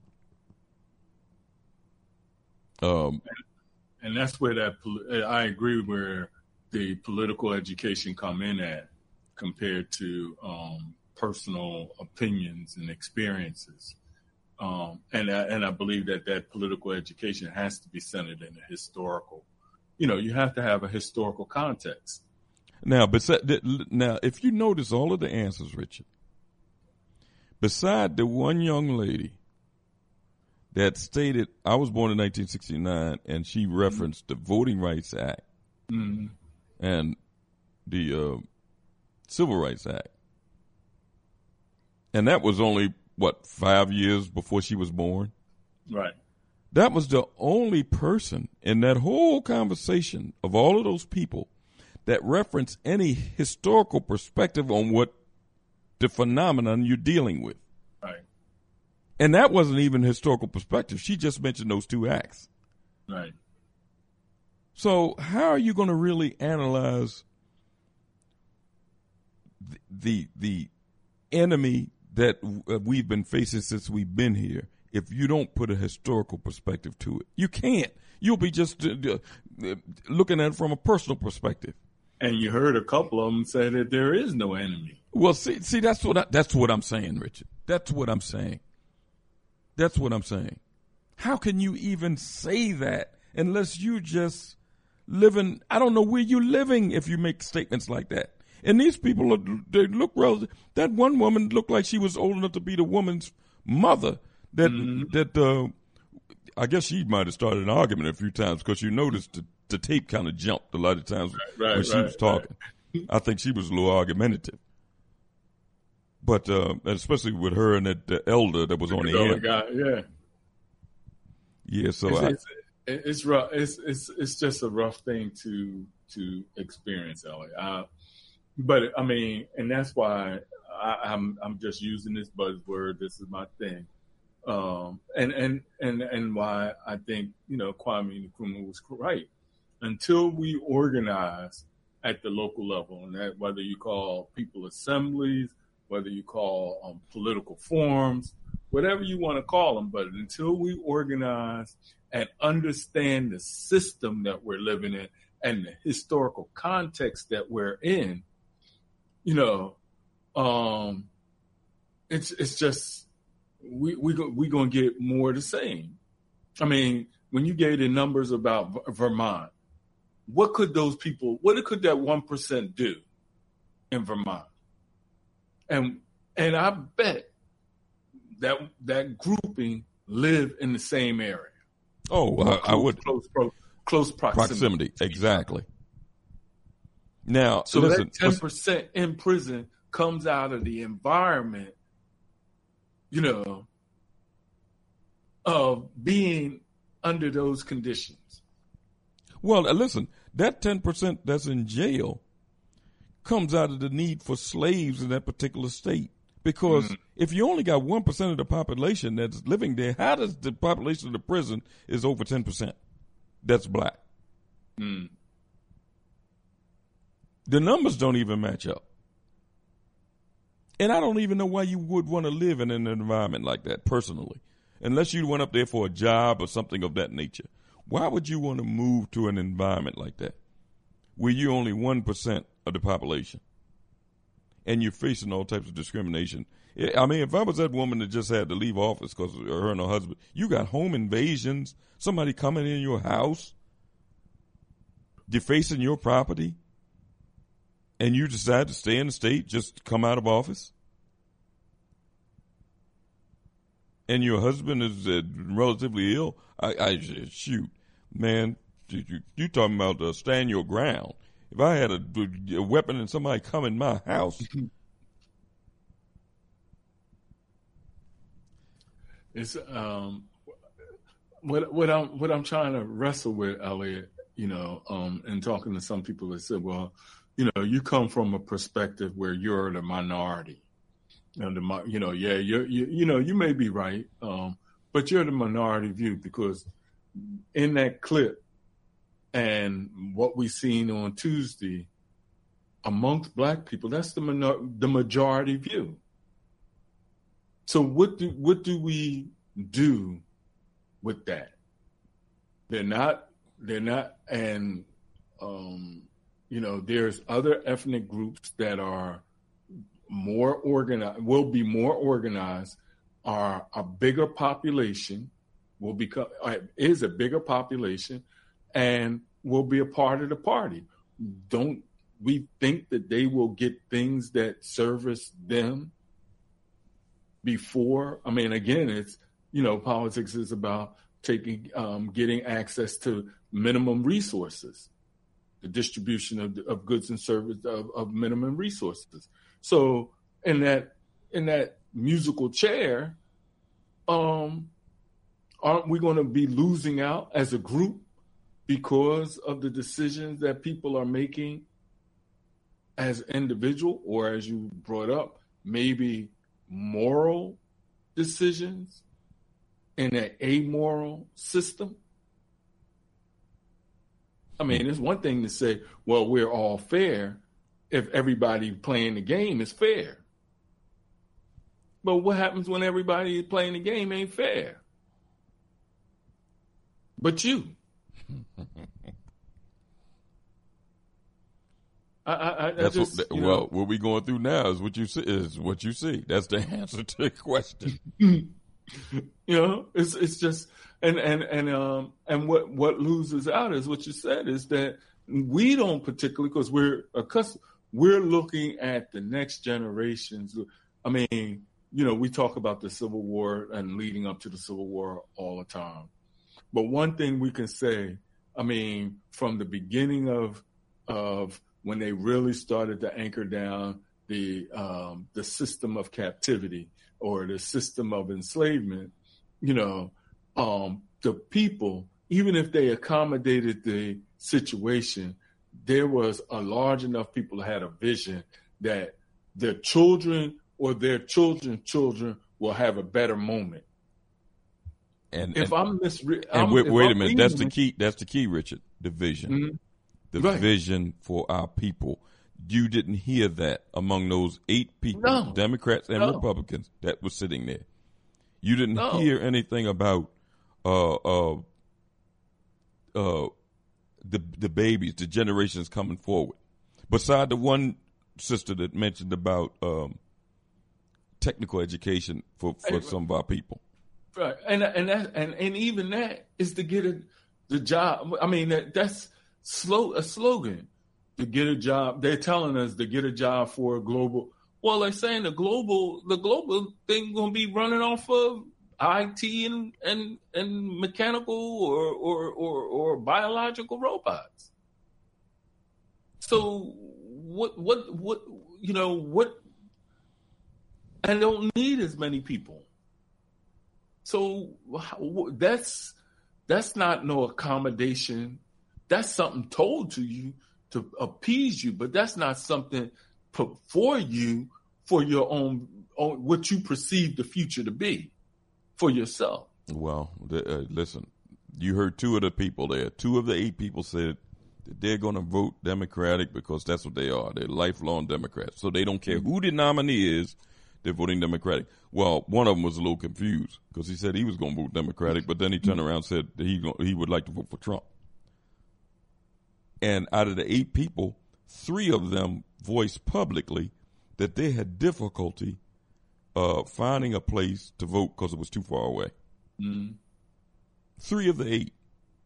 S10: And that's where I agree where the political education come in at compared to personal opinions and experiences. And I believe that political education has to be centered in a historical. You have to have a historical context.
S2: Now, if you notice all of the answers, Richard, beside the one young lady that stated, I was born in 1969, and she referenced the Voting Rights Act and the Civil Rights Act. And that was only, 5 years before she was born?
S10: Right.
S2: That was the only person in that whole conversation of all of those people that referenced any historical perspective on what the phenomenon you're dealing with.
S10: Right.
S2: And that wasn't even historical perspective. She just mentioned those two acts.
S10: Right.
S2: So how are you going to really analyze the enemy that we've been facing since we've been here if you don't put a historical perspective to it? You can't. You'll be just looking at it from a personal perspective.
S10: And you heard a couple of them say that there is no enemy.
S2: Well, see, that's what I'm saying, Richard. That's what I'm saying. How can you even say that unless you just living? I don't know where you're living if you make statements like that. And these people, they look relative. That one woman looked like she was old enough to be the woman's mother. I guess she might have started an argument a few times because you noticed the tape kind of jumped a lot of times when she was talking. Right. I think she was a little argumentative. But especially with her and the elder that was on the air.
S10: Yeah.
S2: Yeah, so
S10: it's rough. It's just a rough thing to experience, Ellie. But I mean, and that's why I'm just using this buzzword. This is my thing. And why I think, Kwame Nkrumah was right. Until we organize at the local level, and that whether you call people assemblies, whether you call political forums, whatever you want to call them, but until we organize and understand the system that we're living in and the historical context that we're in, it's just we gonna get more of the same. I mean, when you gave the numbers about Vermont, what could that 1% do in Vermont? And I bet that grouping live in the same area.
S2: Oh, I would
S10: close proximity.
S2: Exactly. Now,
S10: so
S2: listen,
S10: that 10% in prison comes out of the environment, of being under those conditions.
S2: Well, listen, that 10% that's in jail comes out of the need for slaves in that particular state. Because if you only got 1% of the population that's living there, how does the population of the prison is over 10% that's black? The numbers don't even match up. And I don't even know why you would want to live in an environment like that personally, unless you went up there for a job or something of that nature. Why would you want to move to an environment like that where you're only 1% of the population and you're facing all types of discrimination? I mean, if I was that woman that just had to leave office because of her and her husband, you got home invasions, somebody coming in your house, defacing your property, and you decide to stay in the state, just come out of office, and your husband is relatively ill, I shoot, man, you talking about stand your ground. If I had a weapon and somebody come in my house,
S10: it's what I'm trying to wrestle with, Elliot. And talking to some people that said, well, you come from a perspective where you're the minority. You may be right, but you're the minority view, because in that clip and what we seen on Tuesday amongst black people, that's the majority view. So what do we do with that? They're not, and there's other ethnic groups that are more organized, will be more organized, are a bigger population, is a bigger population, and will be a part of the party. Don't we think that they will get things that service them before? I mean, again, it's, politics is about getting access to minimum resources, the distribution of goods and services of minimum resources. So in that musical chair, aren't we going to be losing out as a group because of the decisions that people are making as individual, or as you brought up, maybe moral decisions in an amoral system? I mean, it's one thing to say, well, we're all fair if everybody playing the game is fair. But what happens when everybody playing the game ain't fair? But you.
S2: What we're going through now is what you see. That's the answer to the question.
S10: It's just and what loses out is what you said, is that we don't particularly, because we're looking at the next generations. I mean, we talk about the Civil War and leading up to the Civil War all the time. But one thing we can say, I mean, from the beginning of when they really started to anchor down the system of captivity or the system of enslavement, the people, even if they accommodated the situation, there was a large enough people who had a vision that their children or their children's children will have a better moment.
S2: And
S10: if I'm
S2: wait a minute, that's the key. That's the key, Richard. The vision,
S10: mm-hmm.
S2: the vision for our people. You didn't hear that among those 8 people, Democrats and Republicans, that were sitting there. You didn't hear anything about the babies, the generations coming forward. Beside the one sister that mentioned about technical education for some of our people.
S10: Right, and even that is to get the job. I mean, that's a slogan, to get a job. They're telling us to get a job for a global. Well, they're saying the global thing gonna be running off of IT and mechanical or biological robots. So what and don't need as many people. So that's not no accommodation. That's something told to you to appease you, but that's not something put for you for your own what you perceive the future to be for yourself.
S2: Well, listen, you heard 2 of the people there. 2 of the 8 people said that they're going to vote Democratic because that's what they are. They're lifelong Democrats. So they don't care who the nominee is. They're voting Democratic. Well, one of them was a little confused because he said he was going to vote Democratic, but then he turned around and said that he would like to vote for Trump. And out of the 8 people, 3 of them voiced publicly that they had difficulty finding a place to vote because it was too far away.
S10: Mm-hmm.
S2: 3 of the 8.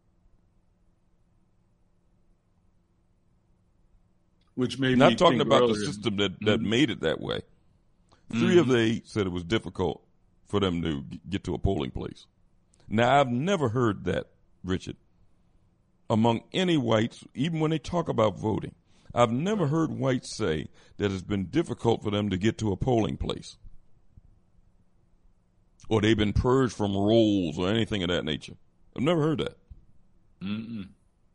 S10: Which made
S2: not
S10: me
S2: talking
S10: think
S2: about
S10: earlier.
S2: the system that made it that way. 3 of the 8 said it was difficult for them to get to a polling place. Now, I've never heard that, Richard, among any whites, even when they talk about voting. I've never heard whites say that it's been difficult for them to get to a polling place, or they've been purged from rolls or anything of that nature. I've never heard that.
S10: I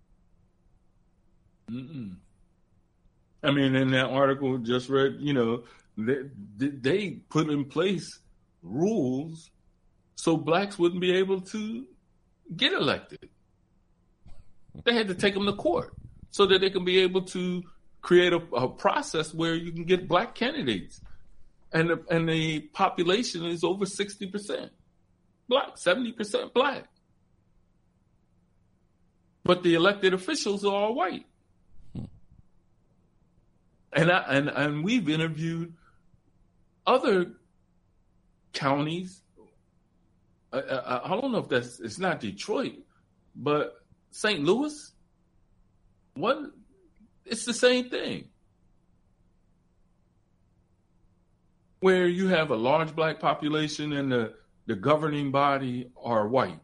S10: mean, in that article just read, they put in place rules so blacks wouldn't be able to get elected. They had to take them to court so that they can be able to create a process where you can get black candidates. And the population is over 60% black, 70% black. But the elected officials are all white. And we've interviewed other counties. I don't know if it's not Detroit, but St. Louis. It's the same thing, where you have a large black population and the governing body are white.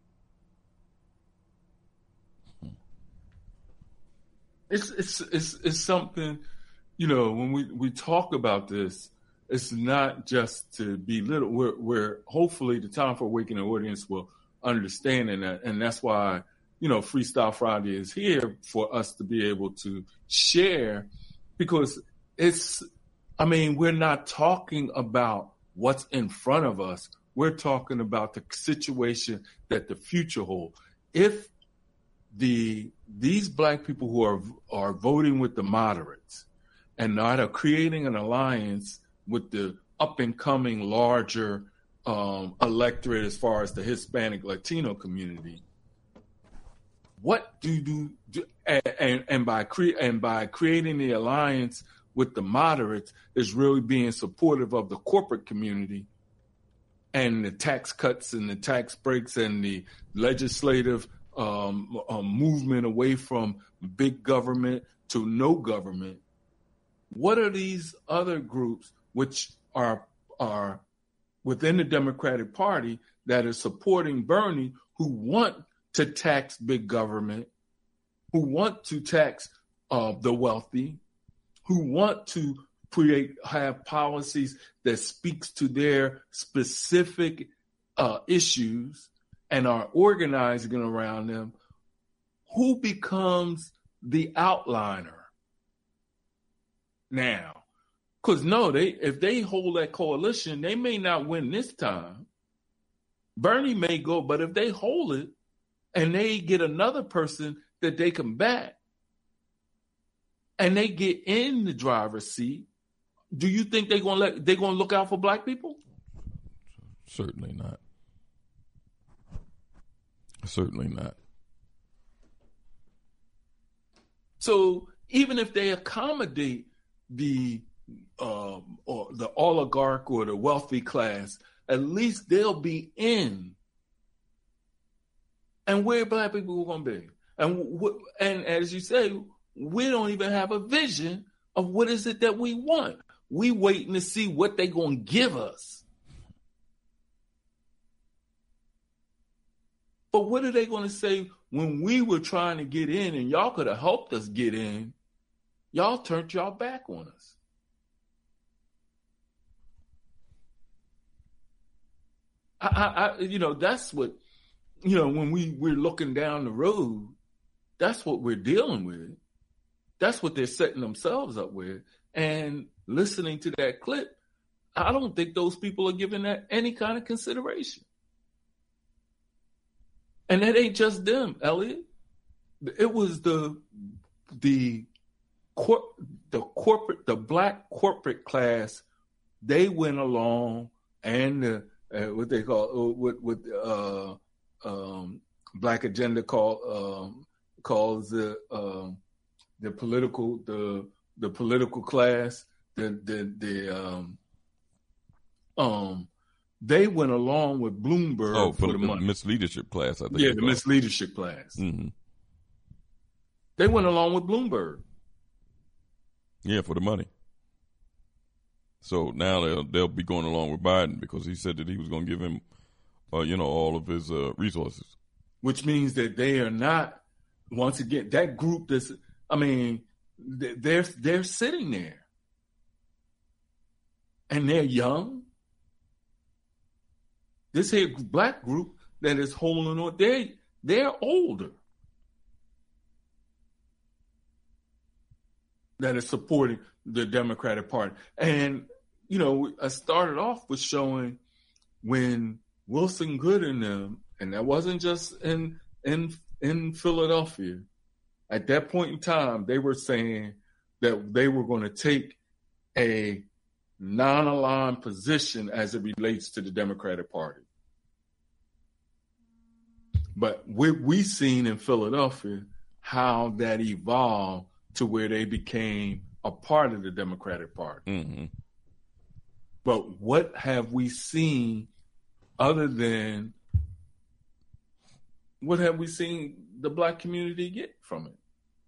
S10: It's something. When we talk about this, it's not just to belittle. We're hopefully the Time for Awakening audience will understand that, and that's why Freestyle Friday is here for us to be able to share, because we're not talking about what's in front of us. We're talking about the situation that the future holds. If these black people who are voting with the moderates and not are creating an alliance with the up-and-coming larger electorate as far as the Hispanic Latino community, what and by creating the alliance with the moderates is really being supportive of the corporate community and the tax cuts and the tax breaks and the legislative movement away from big government to no government. What are these other groups which are within the Democratic Party that are supporting Bernie, who want to tax big government, who want to tax the wealthy, who want to have policies that speaks to their specific issues and are organizing around them? Who becomes the outliner now. Because if they hold that coalition, they may not win this time. Bernie may go, but if they hold it and they get another person that they can back and they get in the driver's seat, do you think they're gonna look out for black people?
S2: Certainly not. Certainly not.
S10: So even if they accommodate the oligarch or the wealthy class, at least they'll be in. And where black people are going to be. And as you say, we don't even have a vision of what is it that we want. We waiting to see what they're going to give us. But what are they going to say when we were trying to get in and y'all could have helped us get in? Y'all turned y'all back on us. That's what, when we're looking down the road, that's what we're dealing with. That's what they're setting themselves up with. And listening to that clip, I don't think those people are giving that any kind of consideration. And that ain't just them, Elliot. It was the black corporate class. They went along, and what they call Black Agenda calls the political class. They went along with Bloomberg for the money.
S2: Misleadership class, I think.
S10: Yeah, the misleadership class.
S2: Mm-hmm.
S10: They went along with Bloomberg.
S2: Yeah, for the money. So now they'll be going along with Biden because he said that he was going to give him, all of his resources.
S10: Which means that they are not, once again, that group they're sitting there. And they're young. This here black group that is holding on, they're older. That is supporting the Democratic Party. And, I started off with showing when Wilson Goode and them, and that wasn't just in Philadelphia, at that point in time, they were saying that they were going to take a non-aligned position as it relates to the Democratic Party. But we've seen in Philadelphia how that evolved to where they became a part of the Democratic Party.
S2: Mm-hmm.
S10: But what have we seen other than what have we seen the black community get from it?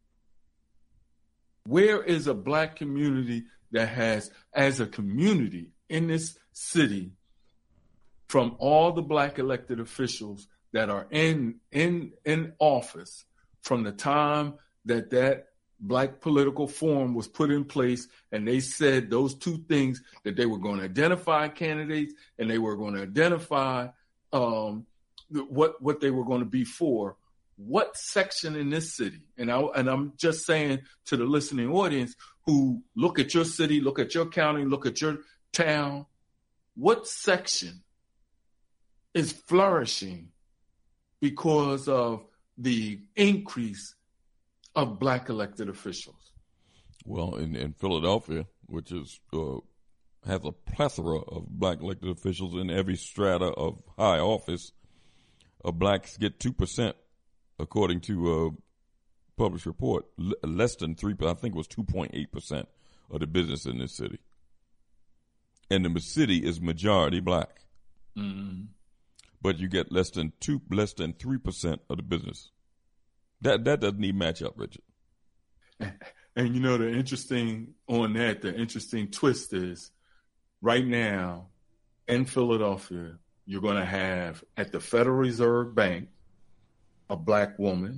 S10: Where is a black community that has, as a community in this city, from all the black elected officials that are in office from the time that Black Political Forum was put in place, and they said those two things, that they were going to identify candidates and they were going to identify what they were going to be for. What section in this city, and I'm just saying to the listening audience who look at your city, look at your county, look at your town, what section is flourishing because of the increase of black elected officials?
S2: Well, in Philadelphia, which is has a plethora of black elected officials in every strata of high office, blacks get 2%, according to a published report. Less than 3%, I think it was 2.8% of the business in this city. And the city is majority black.
S10: Mm-hmm.
S2: But you get less than 3% of the business. That doesn't even match up, Richard.
S10: And the interesting twist is right now in Philadelphia, you're going to have at the Federal Reserve Bank a black woman,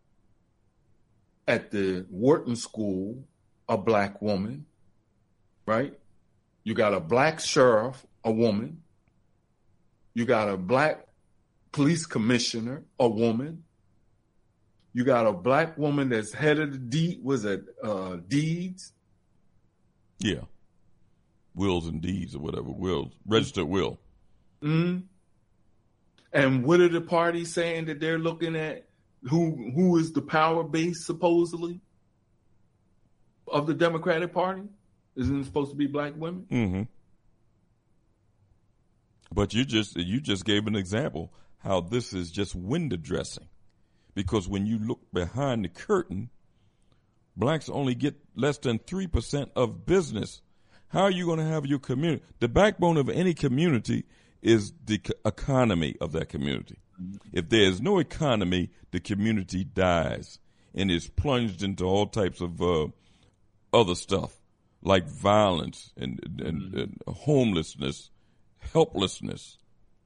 S10: at the Wharton School a black woman, right? You got a black sheriff, a woman. You got a black police commissioner, a woman. You got a black woman that's head of the deeds.
S2: Yeah. Wills and deeds or whatever. Wills. Registered will.
S10: Mm-hmm. And what are the parties saying that they're looking at? Who is the power base, supposedly, of the Democratic Party? Isn't it supposed to be black women?
S2: Mm-hmm. But you just gave an example how this is just window dressing. Because when you look behind the curtain, blacks only get less than 3% of business. How are you going to have your community? The backbone of any community is the economy of that community. If there is no economy, the community dies and is plunged into all types of other stuff like violence and homelessness, helplessness.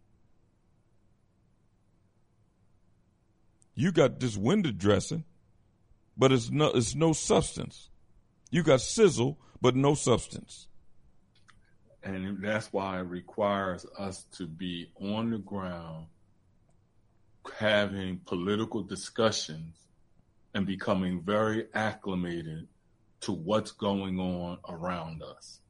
S2: You got this window dressing, but it's no substance. You got sizzle, but no substance.
S10: And that's why it requires us to be on the ground, having political discussions and becoming very acclimated to what's going on around us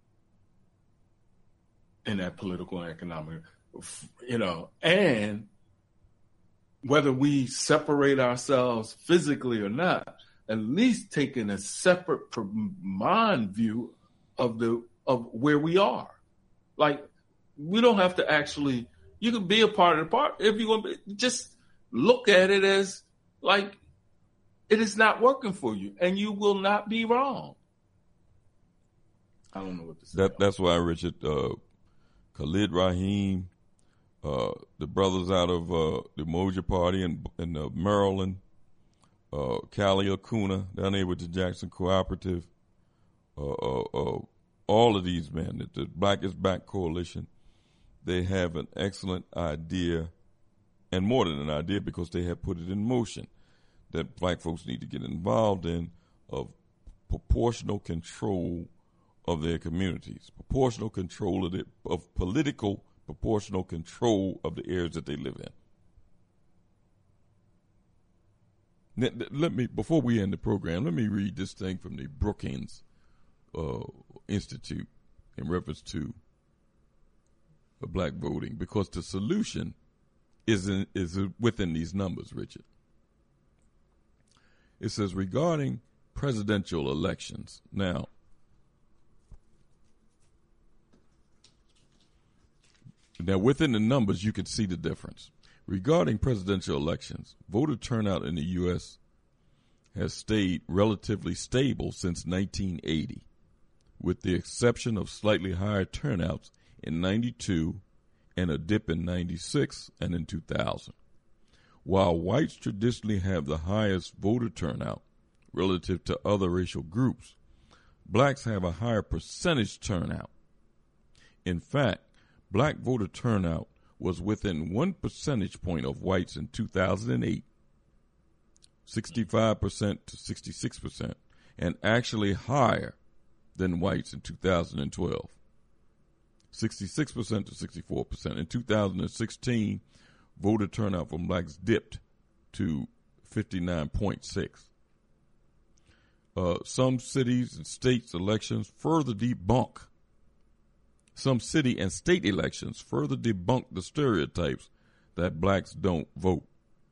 S10: in that political and economic, and whether we separate ourselves physically or not, at least taking a separate mind view of where we are. Like, we don't have to actually, you can be a part of the party if you want to just look at it as like it is not working for you and you will not be wrong. I don't know what to say.
S2: That's why, Richard, Khalid Rahim, the brothers out of the Moja Party in Maryland, Callie Acuna down there with the Jackson Cooperative, all of these men, the Black is Back Coalition, they have an excellent idea, and more than an idea because they have put it in motion, that black folks need to get involved in, of proportional control of their communities, proportional control of political proportional control of the areas that they live in. Let me, before we end the program, let me read this thing from the Brookings Institute in reference to black voting, because the solution is within these numbers, Richard. It says, regarding presidential elections. Now, within the numbers, you can see the difference. Regarding presidential elections, voter turnout in the U.S. has stayed relatively stable since 1980, with the exception of slightly higher turnouts in 92 and a dip in 96 and in 2000. While whites traditionally have the highest voter turnout relative to other racial groups, blacks have a higher percentage turnout. In fact, black voter turnout was within 1 percentage point of whites in 2008, 65% to 66%, and actually higher than whites in 2012, 66% to 64%. In 2016, voter turnout from blacks dipped to 59.6. Some cities and states elections further debunk. Some city and state elections further debunk the stereotypes that blacks don't vote.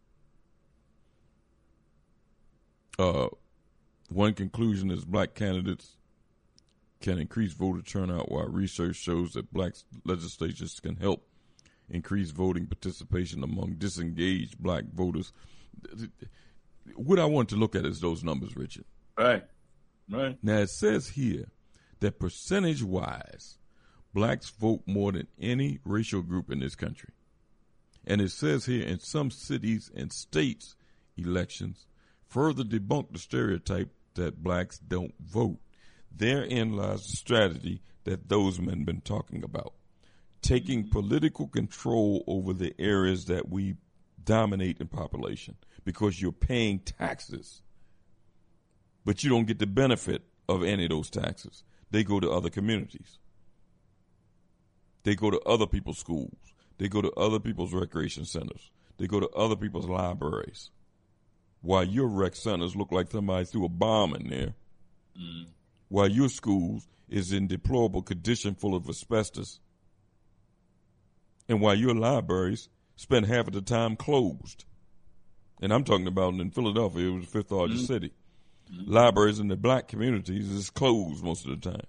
S2: One conclusion is black candidates can increase voter turnout, while research shows that black legislatures can help increase voting participation among disengaged black voters. What I want to look at is those numbers, Richard.
S10: Right.
S2: Now, it says here that percentage-wise, blacks vote more than any racial group in this country. And it says here, in some cities and states, elections further debunk the stereotype that blacks don't vote. Therein lies the strategy that those men have been talking about. Taking political control over the areas that we dominate in population, because you're paying taxes, but you don't get the benefit of any of those taxes. They go to other communities. They go to other people's schools. They go to other people's recreation centers. They go to other people's libraries. while your rec centers look like somebody threw a bomb in there, while your schools is in deplorable condition full of asbestos, and while your libraries spend half of the time closed. And I'm talking about in Philadelphia, it was the fifth largest city. Libraries in the black communities is closed most of the time.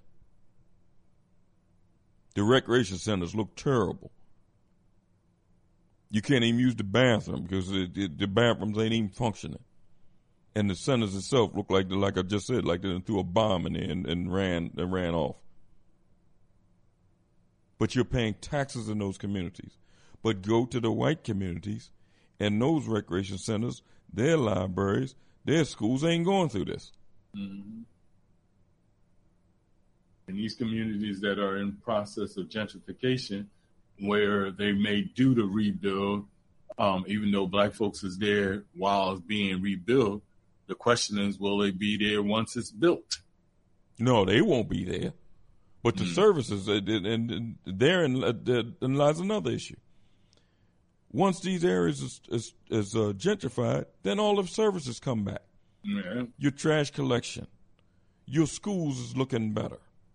S2: The recreation centers look terrible. You can't even use the bathroom because the bathrooms ain't even functioning. And the centers itself look like I just said, like they threw a bomb in there and ran off. But you're paying taxes in those communities. But go to the white communities and those recreation centers, their libraries, their schools ain't going through this.
S10: Mm-hmm. In these communities that are in process of gentrification, where they may do the rebuild, even though black folks is there while it's being rebuilt, the question is, will they be there once it's built?
S2: No, they won't be there. But the services, and therein lies another issue. Once these areas is gentrified, then all the services come back.
S10: Yeah.
S2: Your trash collection, your schools is looking better.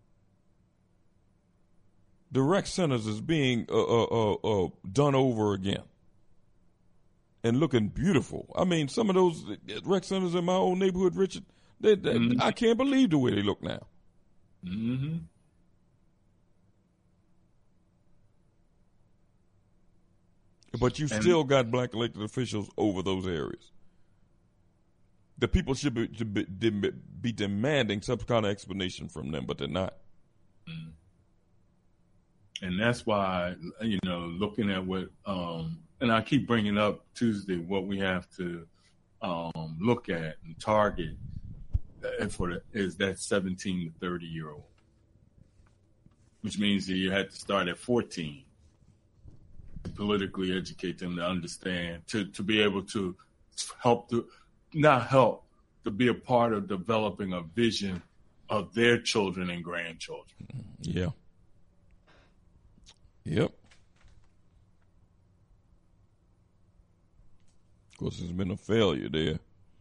S2: The rec centers is being done over again and looking beautiful. I mean, some of those rec centers in my old neighborhood, Richard, I can't believe the way they look now.
S10: Mm-hmm.
S2: But you still got black elected officials over those areas. The people should be demanding some kind of explanation from them, but they're not.
S10: And that's why, looking at what, and I keep bringing up Tuesday, what we have to look at and target is that 17 to 30-year-old, which means that you had to start at 14. Politically educate them to understand, to be able to to be a part of developing a vision of their children and grandchildren.
S2: Yeah. Yep. Of course, there's been a failure there.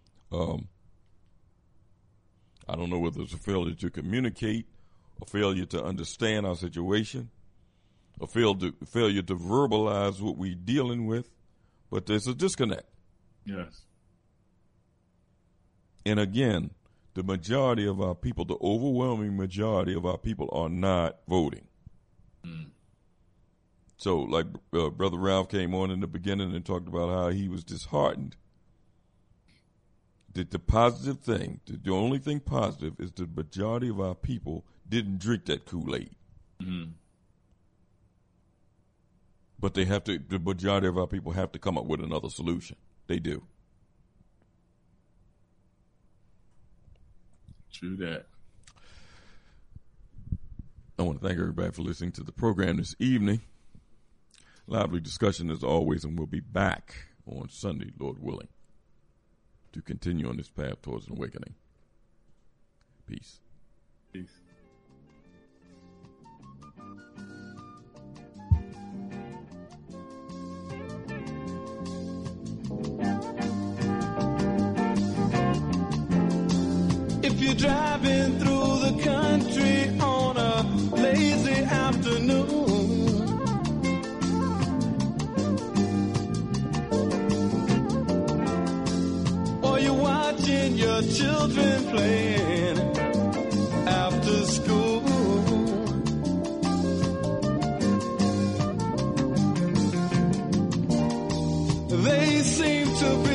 S2: I don't know whether it's a failure to communicate, a failure to understand our situation, a failure to verbalize what we're dealing with, but there's a disconnect.
S10: Yes.
S2: And again, the majority of our people, the overwhelming majority of our people are not voting. So like Brother Ralph came on in the beginning and talked about how he was disheartened. The positive thing, the only thing positive is the majority of our people didn't drink that Kool-Aid.
S10: Mm-hmm.
S2: But the majority of our people have to come up with another solution. They do.
S10: True that.
S2: I want to thank everybody for listening to the program this evening. Lively discussion as always, and we'll be back on Sunday, Lord willing, to continue on this path towards an awakening. Peace.
S10: Peace.
S1: If you're driving through the country on a lazy afternoon, or you're watching your children playing after school, they seem to be